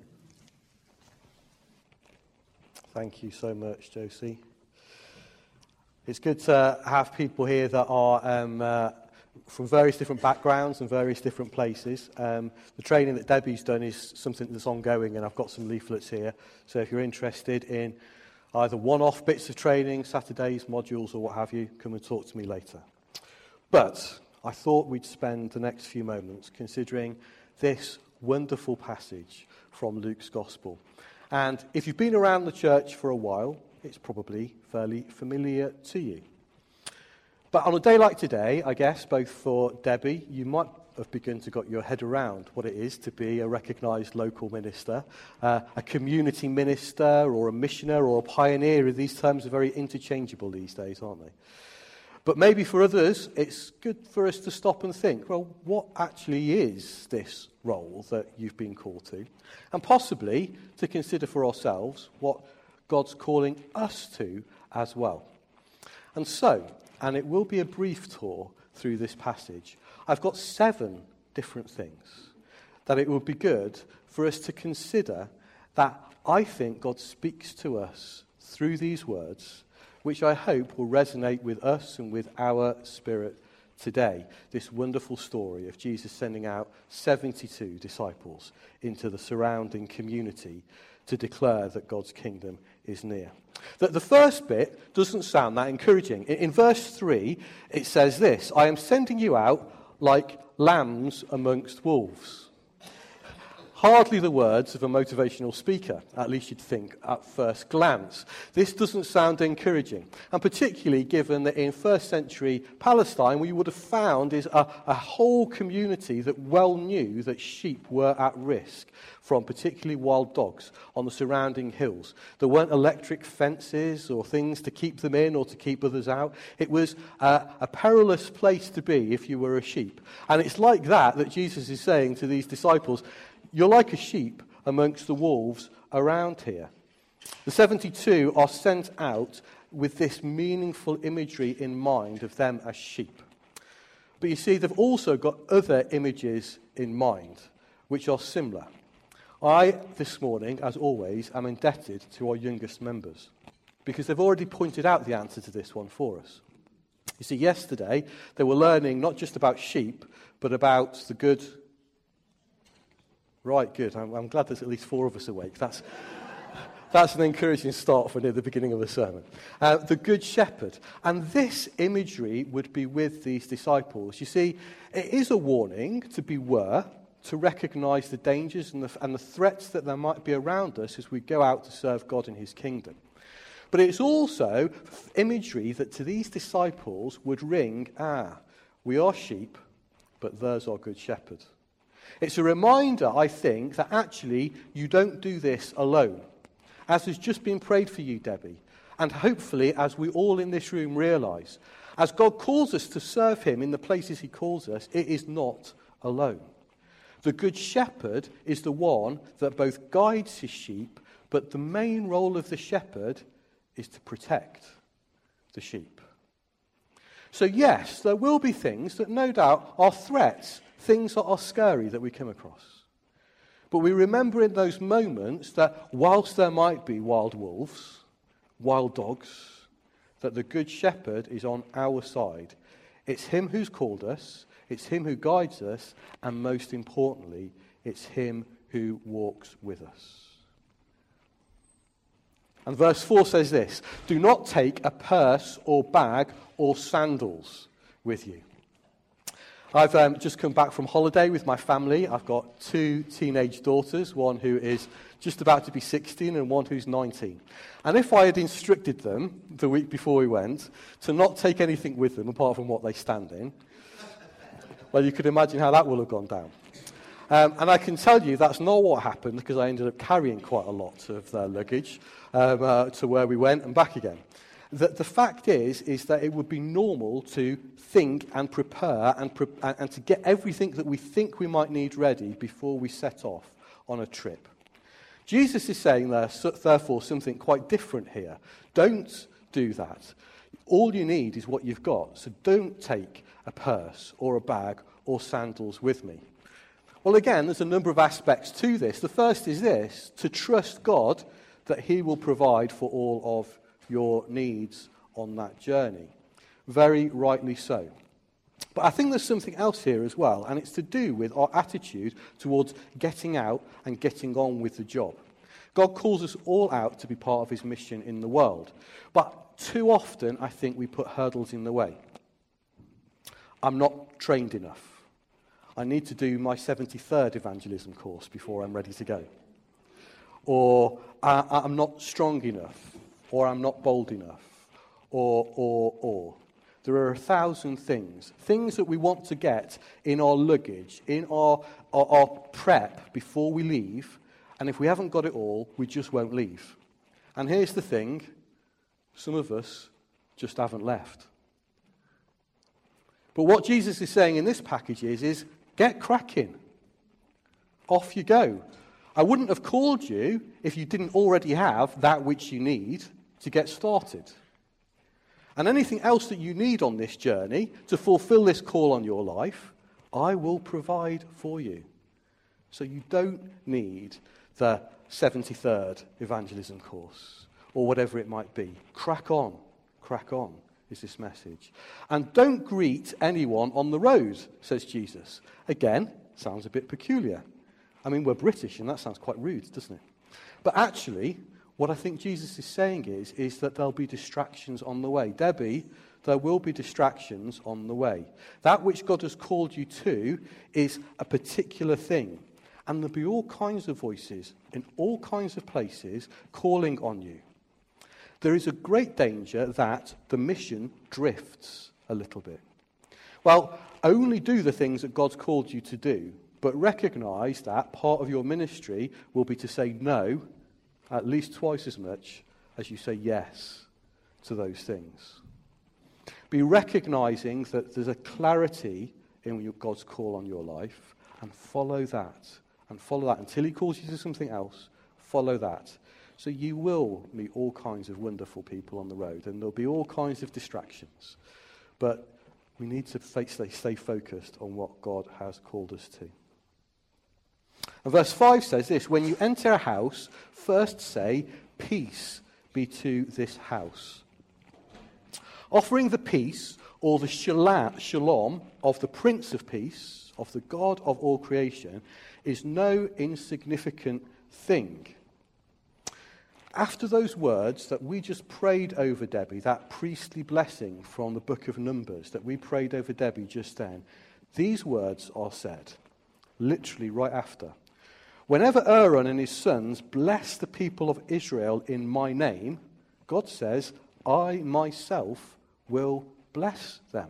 Speaker 4: Thank you so much, Josie. It's good to have people here that are um, uh, from various different backgrounds and various different places. Um, the training that Debbie's done is something that's ongoing, and I've got some leaflets here. So if you're interested in either one-off bits of training, Saturdays, modules, or what have you, come and talk to me later. But I thought we'd spend the next few moments considering this wonderful passage from Luke's Gospel. And if you've been around the church for a while, it's probably fairly familiar to you. But on a day like today, I guess, both for Debbie, you might have begun to get your head around what it is to be a recognised local minister, uh, a community minister or a missioner or a pioneer. These terms are very interchangeable these days, aren't they? But maybe for others, it's good for us to stop and think, well, what actually is this role that you've been called to? And possibly to consider for ourselves what God's calling us to as well. And so, and it will be a brief tour through this passage, I've got seven different things that it would be good for us to consider that I think God speaks to us through these words, which I hope will resonate with us and with our spirit today this wonderful story of Jesus sending out seventy-two disciples into the surrounding community to declare that God's kingdom is near. That the first bit doesn't sound that encouraging. In, in verse three, it says this: I am sending you out like lambs amongst wolves. Hardly the words of a motivational speaker, at least you'd think at first glance. This doesn't sound encouraging, and particularly given that in first century Palestine, we would have found is a, a whole community that well knew that sheep were at risk from particularly wild dogs on the surrounding hills. There weren't electric fences or things to keep them in or to keep others out. It was a, a perilous place to be if you were a sheep. And it's like that that Jesus is saying to these disciples, you're like a sheep amongst the wolves around here. The seventy-two are sent out with this meaningful imagery in mind of them as sheep. But you see, they've also got other images in mind, which are similar. I, this morning, as always, am indebted to our youngest members, because they've already pointed out the answer to this one for us. You see, yesterday, they were learning not just about sheep, but about the good... Right, good. I'm, I'm glad there's at least four of us awake. That's, that's an encouraging start for near the beginning of the sermon. Uh, the Good Shepherd. And this imagery would be with these disciples. You see, it is a warning to beware, to recognise the dangers and the, and the threats that there might be around us as we go out to serve God in his kingdom. But it's also imagery that to these disciples would ring, ah, we are sheep, but there's our Good Shepherd. It's a reminder, I think, that actually you don't do this alone. As has just been prayed for you, Debbie, and hopefully as we all in this room realise, as God calls us to serve him in the places he calls us, it is not alone. The Good Shepherd is the one that both guides his sheep, but the main role of the shepherd is to protect the sheep. So yes, there will be things that no doubt are threats, things that are scary that we come across. But we remember in those moments that whilst there might be wild wolves, wild dogs, that the Good Shepherd is on our side. It's him who's called us, it's him who guides us, and most importantly, it's him who walks with us. And verse four says this: do not take a purse or bag or sandals with you. I've um, just come back from holiday with my family. I've got two teenage daughters, one who is just about to be sixteen and one who's nineteen. And if I had instructed them the week before we went to not take anything with them apart from what they stand in, well, you could imagine how that will have gone down. Um, and I can tell you that's not what happened, because I ended up carrying quite a lot of their luggage um, uh, to where we went and back again. The, the fact is, is that it would be normal to think and prepare and, pre- and to get everything that we think we might need ready before we set off on a trip. Jesus is saying there, so, therefore, something quite different here. Don't do that. All you need is what you've got, so don't take a purse or a bag or sandals with me. Well, again, there's a number of aspects to this. The first is this: to trust God that he will provide for all of your needs on that journey. Very rightly so. But I think there's something else here as well, and it's to do with our attitude towards getting out and getting on with the job. God calls us all out to be part of his mission in the world. But too often, I think we put hurdles in the way. I'm not trained enough. I need to do my seventy-third evangelism course before I'm ready to go. Or uh, I'm not strong enough. Or I'm not bold enough, or, or, or. There are a thousand things, things that we want to get in our luggage, in our, our, our prep before we leave, and if we haven't got it all, we just won't leave. And here's the thing, some of us just haven't left. But what Jesus is saying in this passage is, is get cracking. Off you go. I wouldn't have called you if you didn't already have that which you need to get started. And anything else that you need on this journey to fulfill this call on your life, I will provide for you. So you don't need the seventy-third evangelism course or whatever it might be. Crack on, crack on. is this message. And don't greet anyone on the road, says Jesus. Again, sounds a bit peculiar. I mean, we're British, and that sounds quite rude, doesn't it? But actually, what I think Jesus is saying is, is that there'll be distractions on the way. Debbie, there will be distractions on the way. That which God has called you to is a particular thing. And there'll be all kinds of voices in all kinds of places calling on you. There is a great danger that the mission drifts a little bit. Well, only do the things that God's called you to do, but recognize that part of your ministry will be to say no at least twice as much as you say yes to those things. Be recognizing that there's a clarity in your God's call on your life, and follow that. And follow that until he calls you to something else. Follow that. So you will meet all kinds of wonderful people on the road, and there'll be all kinds of distractions. But we need to stay, stay focused on what God has called us to. And verse five says this: when you enter a house, first say, peace be to this house. Offering the peace, or the shalom of the Prince of Peace, of the God of all creation, is no insignificant thing. After those words that we just prayed over Debbie, that priestly blessing from the book of Numbers that we prayed over Debbie just then, these words are said, literally right after. Whenever Aaron and his sons bless the people of Israel in my name, God says, I myself will bless them.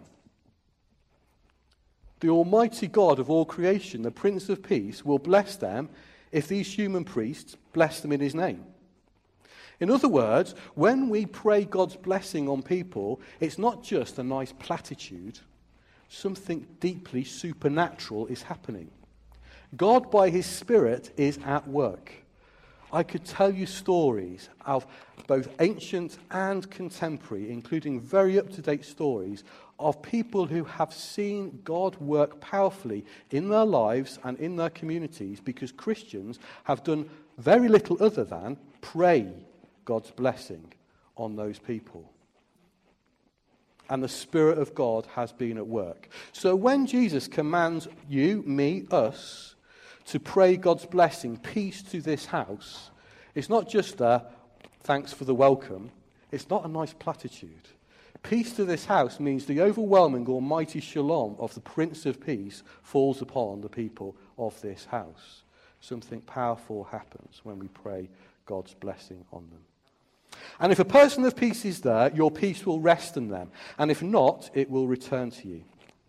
Speaker 4: The Almighty God of all creation, the Prince of Peace, will bless them if these human priests bless them in his name. In other words, when we pray God's blessing on people, it's not just a nice platitude. Something deeply supernatural is happening. God, by his Spirit, is at work. I could tell you stories of both ancient and contemporary, including very up-to-date stories of people who have seen God work powerfully in their lives and in their communities because Christians have done very little other than pray God's blessing on those people. And the Spirit of God has been at work. So when Jesus commands you, me, us, to pray God's blessing, peace to this house, it's not just a thanks for the welcome. It's not a nice platitude. Peace to this house means the overwhelming almighty shalom of the Prince of Peace falls upon the people of this house. Something powerful happens when we pray God's blessing on them. And if a person of peace is there, your peace will rest in them. And if not, it will return to you.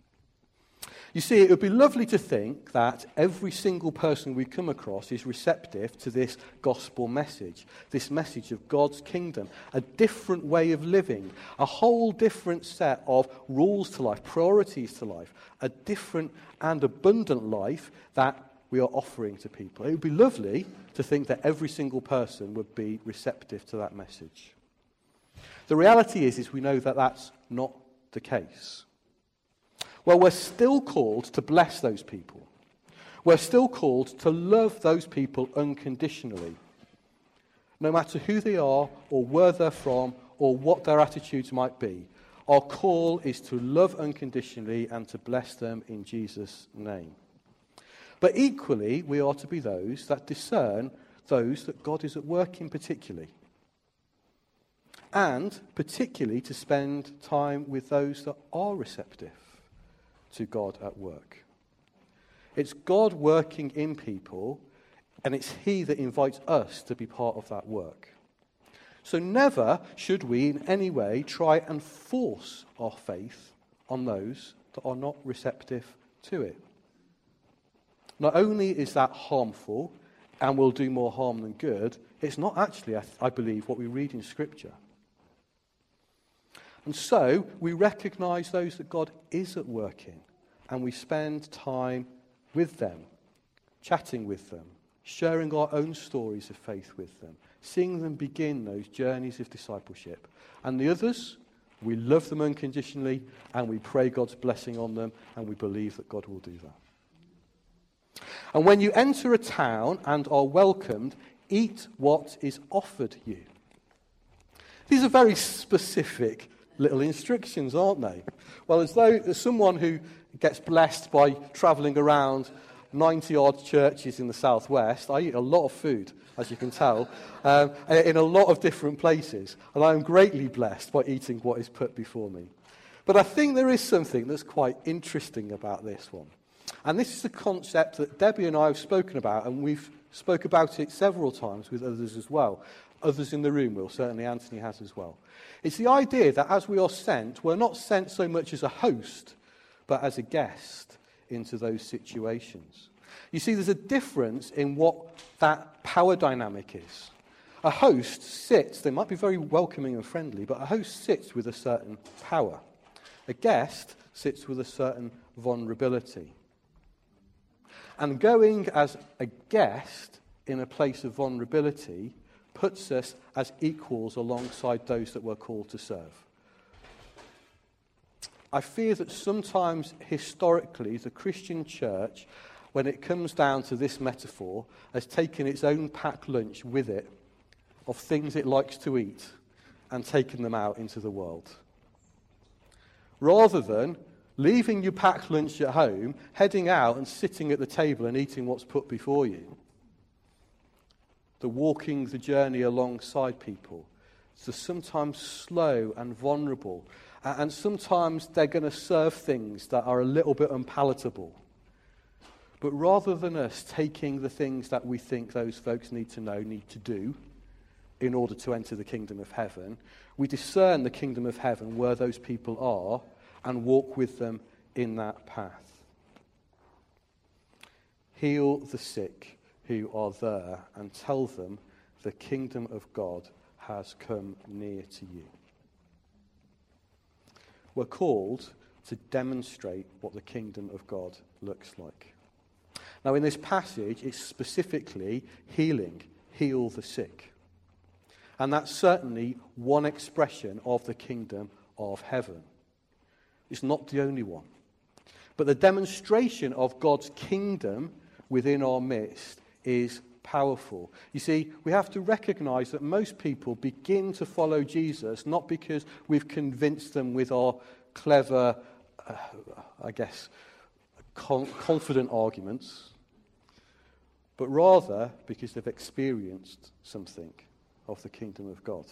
Speaker 4: You see, it would be lovely to think that every single person we come across is receptive to this gospel message, this message of God's kingdom, a different way of living, a whole different set of rules to life, priorities to life, a different and abundant life that we are offering to people. It would be lovely to think that every single person would be receptive to that message. The reality is, is we know that that's not the case. Well, we're still called to bless those people. We're still called to love those people unconditionally. No matter who they are, or where they're from, or what their attitudes might be, our call is to love unconditionally and to bless them in Jesus' name. But equally, we are to be those that discern those that God is at work in particularly. And particularly to spend time with those that are receptive to God at work. It's God working in people, and it's he that invites us to be part of that work. So never should we in any way try and force our faith on those that are not receptive to it. Not only is that harmful and will do more harm than good, it's not actually, I, I believe, what we read in Scripture. And so we recognize those that God is at work in, and we spend time with them, chatting with them, sharing our own stories of faith with them, seeing them begin those journeys of discipleship. And the others, we love them unconditionally, and we pray God's blessing on them, and we believe that God will do that. And when you enter a town and are welcomed, eat what is offered you. These are very specific little instructions, aren't they? Well, as though there's someone who gets blessed by travelling around ninety-odd churches in the southwest, I eat a lot of food, as you can tell, um, in a lot of different places. And I am greatly blessed by eating what is put before me. But I think there is something that's quite interesting about this one. And this is a concept that Debbie and I have spoken about, and we've spoke about it several times with others as well. Others in the room will, certainly Anthony has as well. It's the idea that as we are sent, we're not sent so much as a host, but as a guest into those situations. You see, there's a difference in what that power dynamic is. A host sits, they might be very welcoming and friendly, but a host sits with a certain power. A guest sits with a certain vulnerability. And going as a guest in a place of vulnerability puts us as equals alongside those that we're called to serve. I fear that sometimes, historically, the Christian church, when it comes down to this metaphor, has taken its own packed lunch with it of things it likes to eat and taken them out into the world. Rather than leaving your packed lunch at home, heading out and sitting at the table and eating what's put before you. The walking the journey alongside people. So sometimes slow and vulnerable. And sometimes they're going to serve things that are a little bit unpalatable. But rather than us taking the things that we think those folks need to know, need to do, in order to enter the kingdom of heaven, we discern the kingdom of heaven where those people are and walk with them in that path. Heal the sick who are there and tell them the kingdom of God has come near to you. We're called to demonstrate what the kingdom of God looks like. Now, in this passage, it's specifically healing, heal the sick. And that's certainly one expression of the kingdom of heaven. It's not the only one. But the demonstration of God's kingdom within our midst is powerful. You see, we have to recognize that most people begin to follow Jesus not because we've convinced them with our clever, uh, I guess, con- confident arguments, but rather because they've experienced something of the kingdom of God.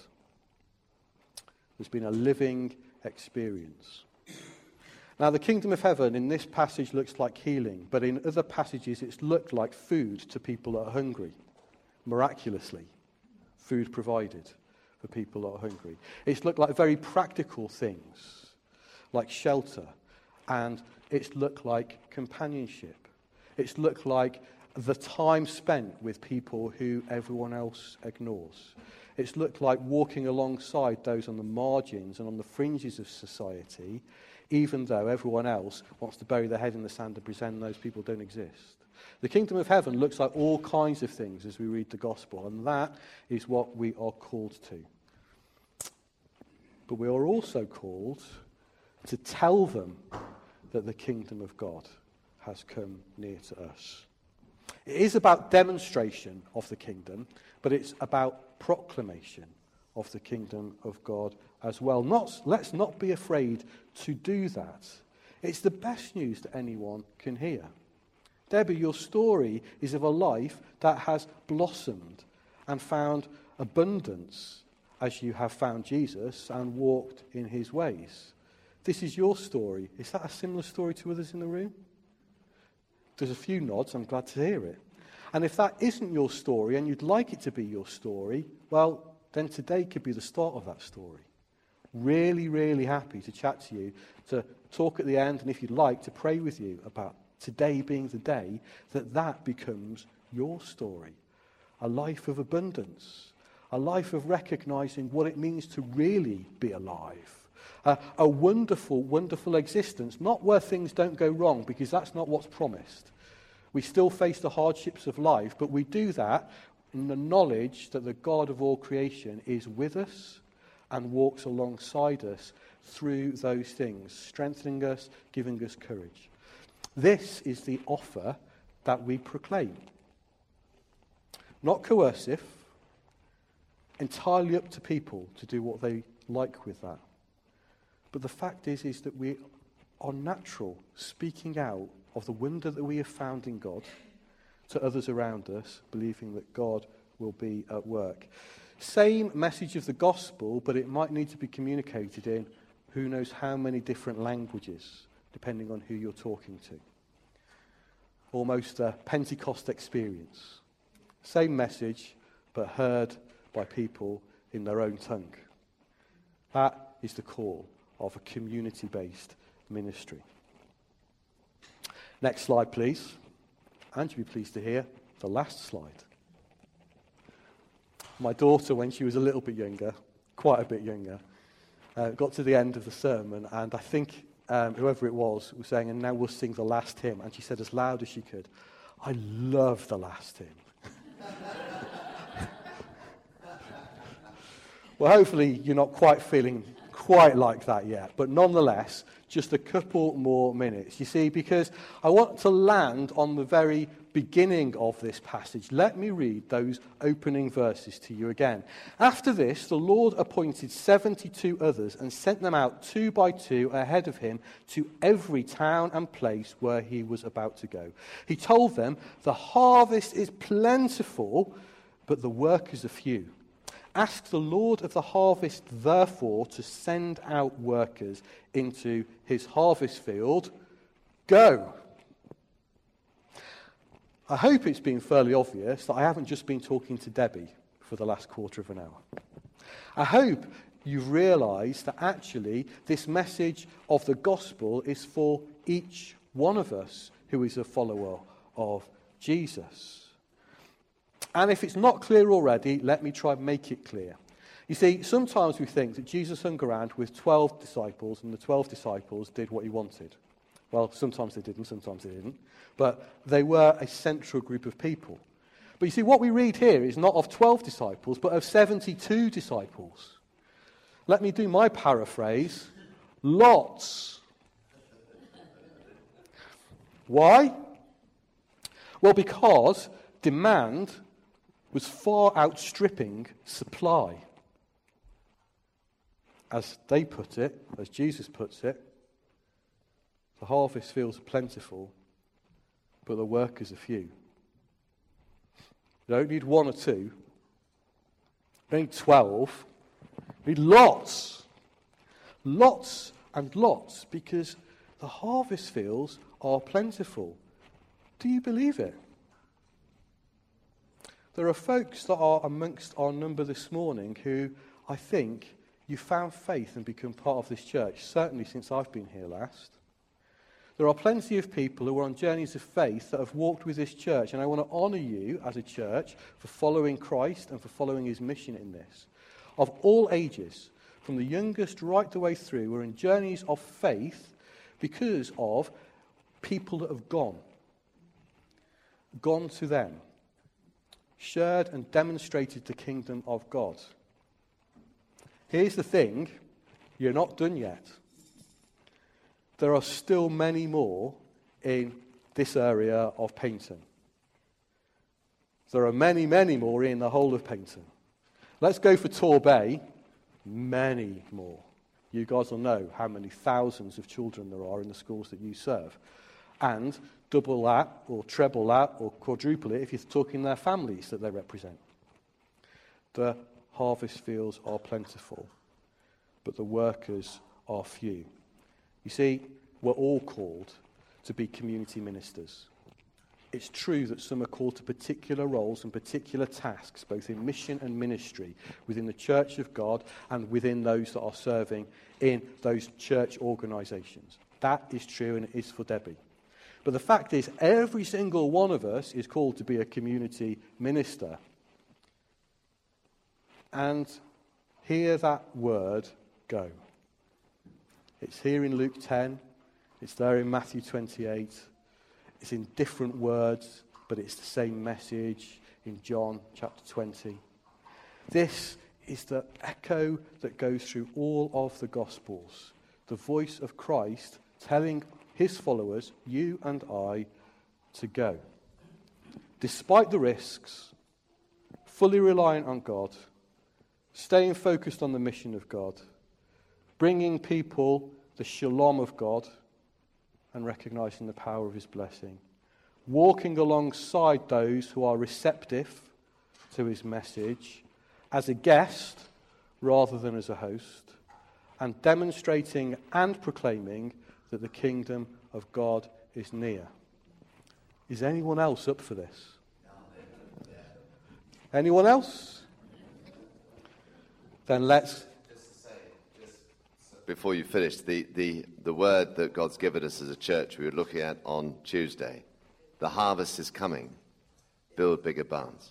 Speaker 4: There's been a living experience. Now, the kingdom of heaven in this passage looks like healing, but in other passages it's looked like food to people that are hungry. Miraculously, food provided for people that are hungry. It's looked like very practical things, like shelter, and it's looked like companionship. It's looked like the time spent with people who everyone else ignores. It's looked like walking alongside those on the margins and on the fringes of society, even though everyone else wants to bury their head in the sand and pretend those people don't exist. The kingdom of heaven looks like all kinds of things as we read the gospel, and that is what we are called to. But we are also called to tell them that the kingdom of God has come near to us. It is about demonstration of the kingdom, but it's about proclamation of the kingdom of God as well. Not, let's not be afraid to do that. It's the best news that anyone can hear. Debbie, your story is of a life that has blossomed and found abundance as you have found Jesus and walked in his ways. This is your story. Is that a similar story to others in the room? There's a few nods. I'm glad to hear it. And if that isn't your story and you'd like it to be your story, well, then today could be the start of that story. Really, really happy to chat to you, to talk at the end, and if you'd like, to pray with you about today being the day that that becomes your story. A life of abundance. A life of recognizing what it means to really be alive. Uh, a wonderful, wonderful existence, not where things don't go wrong, because that's not what's promised. We still face the hardships of life, but we do that in the knowledge that the God of all creation is with us and walks alongside us through those things, strengthening us, giving us courage. This is the offer that we proclaim. Not coercive, entirely up to people to do what they like with that. But the fact is, is that we are natural, speaking out of the wonder that we have found in God to others around us, believing that God will be at work. Same message of the gospel, but it might need to be communicated in who knows how many different languages, depending on who you're talking to. Almost a Pentecost experience. Same message, but heard by people in their own tongue. That is the call of a community-based ministry. Next slide, please. And you'll be pleased to hear the last slide. My daughter, when she was a little bit younger, quite a bit younger, uh, got to the end of the sermon, and I think um, whoever it was was saying, and now we'll sing the last hymn. And she said as loud as she could, I love the last hymn. Well, hopefully you're not quite feeling quite like that yet, but nonetheless, just a couple more minutes. You see, because I want to land on the very beginning of this passage. Let me read those opening verses to you again. After this, the Lord appointed seventy-two others and sent them out two by two ahead of him to every town and place where he was about to go. He told them, the harvest is plentiful, but the workers are few. Ask the Lord of the harvest, therefore, to send out workers into his harvest field. Go! I hope it's been fairly obvious that I haven't just been talking to Debbie for the last quarter of an hour. I hope you've realised that actually this message of the gospel is for each one of us who is a follower of Jesus. And if it's not clear already, let me try and make it clear. You see, sometimes we think that Jesus hung around with twelve disciples and the twelve disciples did what he wanted. Well, sometimes they did and sometimes they didn't. But they were a central group of people. But you see, what we read here is not of twelve disciples, but of seventy-two disciples. Let me do my paraphrase. Lots. Why? Well, because demand was far outstripping supply. As they put it, as Jesus puts it, the harvest fields are plentiful, but the workers are few. You don't need one or two. You don't need twelve. You need lots. Lots and lots, because the harvest fields are plentiful. Do you believe it? There are folks that are amongst our number this morning who I think you found faith and become part of this church, certainly since I've been here last. There are plenty of people who are on journeys of faith that have walked with this church, and I want to honour you as a church for following Christ and for following his mission in this. Of all ages, from the youngest right the way through, we're in journeys of faith because of people that have gone. Gone to them. Shared and demonstrated the kingdom of God. Here's the thing, you're not done yet. There are still many more in this area of Paignton. There are many, many more in the whole of Paignton. Let's go for Torbay, many more. You guys will know how many thousands of children there are in the schools that you serve. And double that, or treble that, or quadruple it if you're talking their families that they represent. The harvest fields are plentiful, but the workers are few. You see, we're all called to be community ministers. It's true that some are called to particular roles and particular tasks, both in mission and ministry, within the church of God and within those that are serving in those church organisations. That is true, and it is for Debbie. But the fact is, every single one of us is called to be a community minister. And hear that word, go. It's here in Luke ten. It's there in Matthew twenty-eight. It's in different words, but it's the same message in John chapter twenty. This is the echo that goes through all of the Gospels. The voice of Christ telling his followers, you and I, to go. Despite the risks, fully reliant on God, staying focused on the mission of God, bringing people the shalom of God and recognizing the power of his blessing, walking alongside those who are receptive to his message as a guest rather than as a host, and demonstrating and proclaiming that the kingdom of God is near. Is anyone else up for this? Anyone else? Then let's...
Speaker 1: Before you finish, the, the, the word that God's given us as a church we were looking at on Tuesday, the harvest is coming, build bigger barns.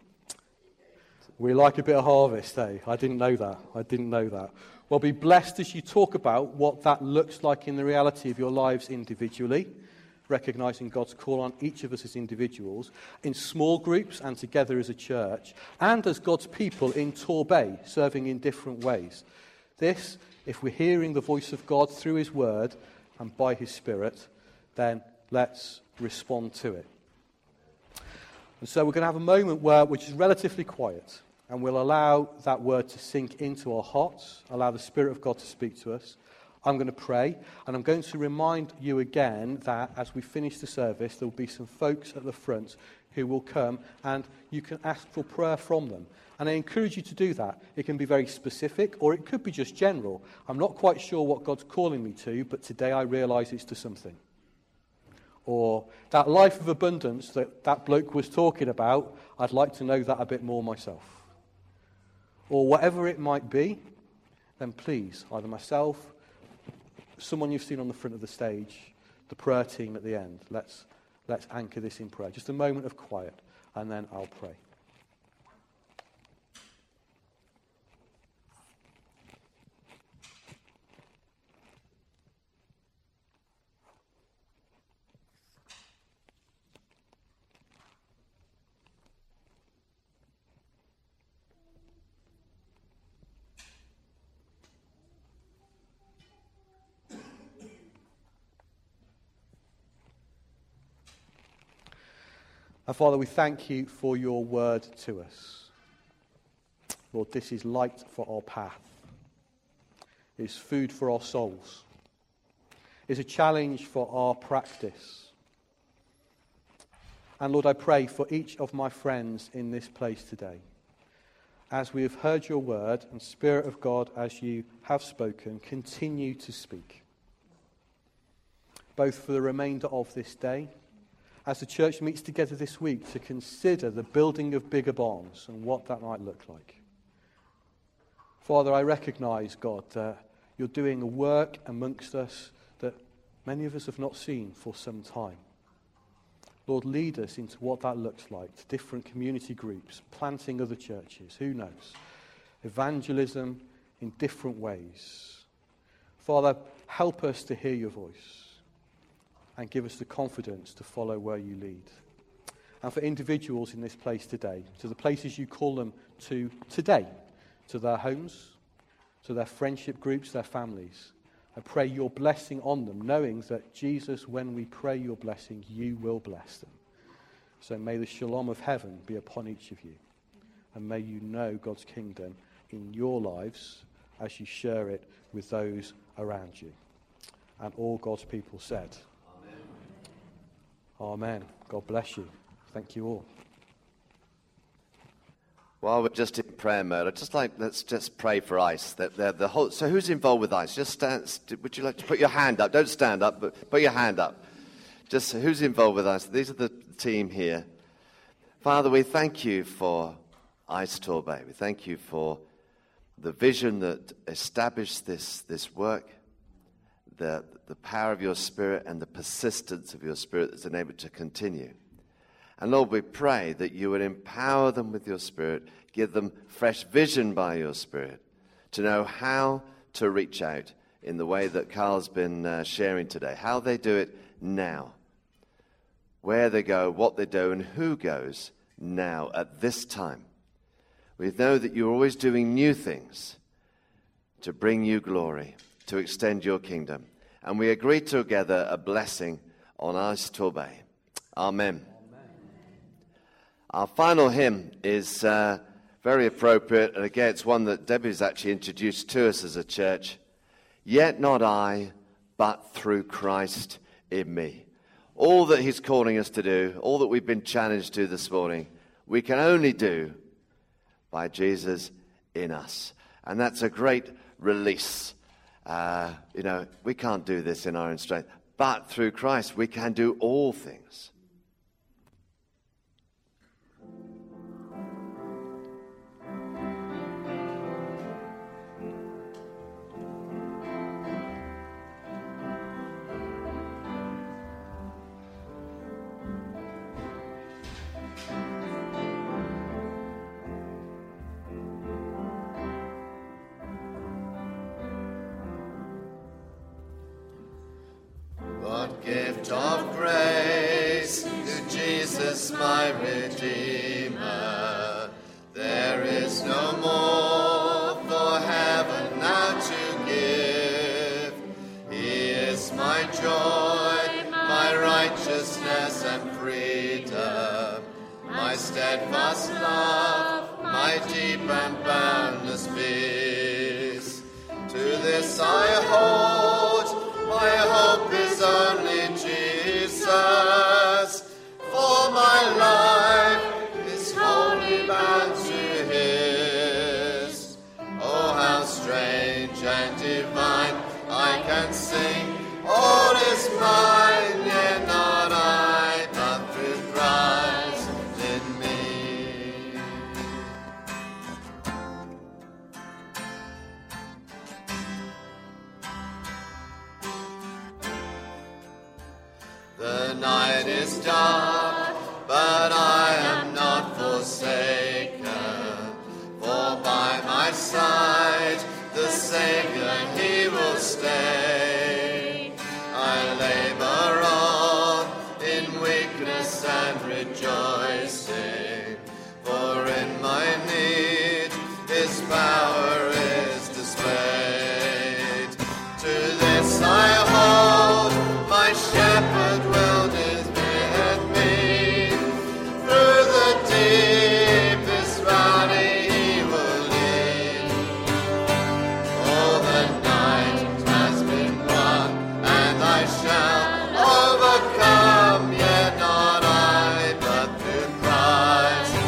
Speaker 4: We like a bit of harvest, eh? I didn't know that. I didn't know that. Well, be blessed as you talk about what that looks like in the reality of your lives individually, recognizing God's call on each of us as individuals, in small groups and together as a church, and as God's people in Torbay, serving in different ways. This, if we're hearing the voice of God through his word and by his Spirit, then let's respond to it. And so we're going to have a moment where, which is relatively quiet, and we'll allow that word to sink into our hearts, allow the Spirit of God to speak to us. I'm going to pray, and I'm going to remind you again that as we finish the service, there will be some folks at the front who will come, and you can ask for prayer from them. And I encourage you to do that. It can be very specific, or it could be just general. I'm not quite sure what God's calling me to, but today I realise it's to something. Or that life of abundance that that bloke was talking about, I'd like to know that a bit more myself. Or whatever it might be, then please, either myself, someone you've seen on the front of the stage, the prayer team at the end, let's, let's anchor this in prayer. Just a moment of quiet, and then I'll pray. And Father, we thank you for your word to us. Lord, this is light for our path. It's food for our souls. It's a challenge for our practice. And Lord, I pray for each of my friends in this place today. As we have heard your word, and Spirit of God, as you have spoken, continue to speak. Both for the remainder of this day, as the church meets together this week to consider the building of bigger barns and what that might look like. Father, I recognise, God, that you're doing a work amongst us that many of us have not seen for some time. Lord, lead us into what that looks like, to different community groups, planting other churches, who knows, evangelism in different ways. Father, help us to hear your voice. And give us the confidence to follow where you lead. And for individuals in this place today, to the places you call them to today, to their homes, to their friendship groups, their families, I pray your blessing on them, knowing that Jesus, when we pray your blessing, you will bless them. So may the shalom of heaven be upon each of you. And may you know God's kingdom in your lives as you share it with those around you. And all God's people said, Amen. God bless you. Thank you all.
Speaker 1: While we're just in prayer mode, I'd just like, let's just pray for ICE. That the, the whole, so who's involved with ICE? Just stand, would you like to put your hand up? Don't stand up, but put your hand up. Just who's involved with ICE? These are the team here. Father, we thank you for ICE Torbay. We thank you for the vision that established this, this work. The, the power of your Spirit and the persistence of your Spirit that's enabled to continue. And Lord, we pray that you would empower them with your Spirit, give them fresh vision by your Spirit, to know how to reach out in the way that Carl's been uh, sharing today, how they do it now, where they go, what they do, and who goes now at this time. We know that you're always doing new things to bring you glory, to extend your kingdom. And we agree together a blessing on ICE Torbay. Amen. Amen. Our final hymn is uh, very appropriate, and again, it's one that Debbie's actually introduced to us as a church. Yet not I, but through Christ in me. All that he's calling us to do, all that we've been challenged to this morning, we can only do by Jesus in us. And that's a great release. Uh, you know, we can't do this in our own strength, but through Christ we can do all things.
Speaker 3: What gift of grace to Jesus my Redeemer. There is no more for heaven now to give. He is my joy, my righteousness and freedom, my steadfast love, my deep and boundless peace. To this I hold, my hope is only Jesus, for my life is wholly bound to his. Oh, how strange and divine, I can sing, all is mine, yet not I, but through Christ in me. The night is dark, but I am not forsaken, for by my side the Savior, he will stay. I labor on in weakness and rejoicing, for in my need his power is displayed. To this I hold, my shepherd will defend me. Through the deepest valley he will lead. Oh, the night has been won, and I shall overcome, yet not I, but through Christ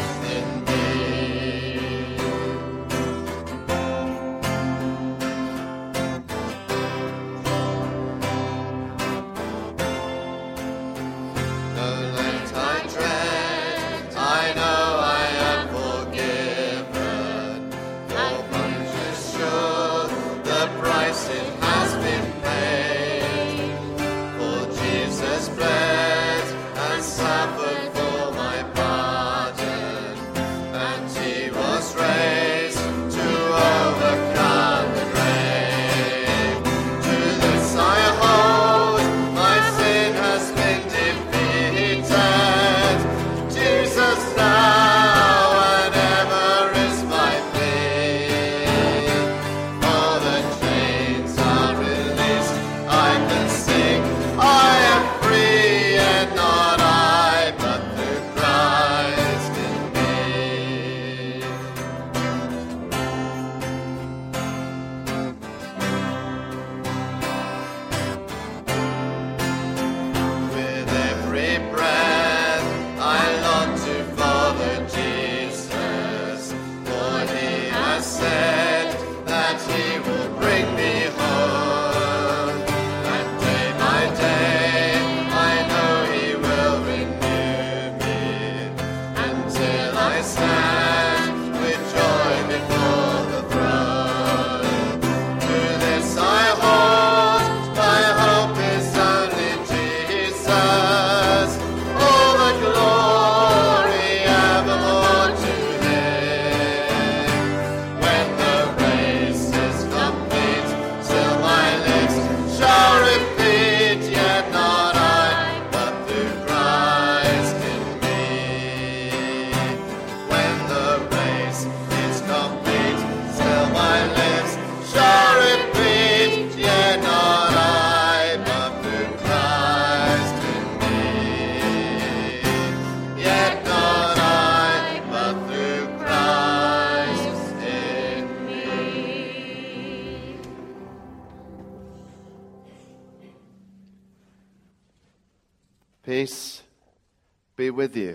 Speaker 1: Peace be with you.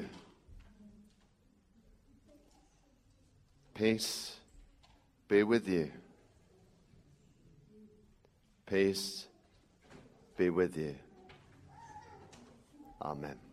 Speaker 1: Peace be with you. Peace be with you. Amen.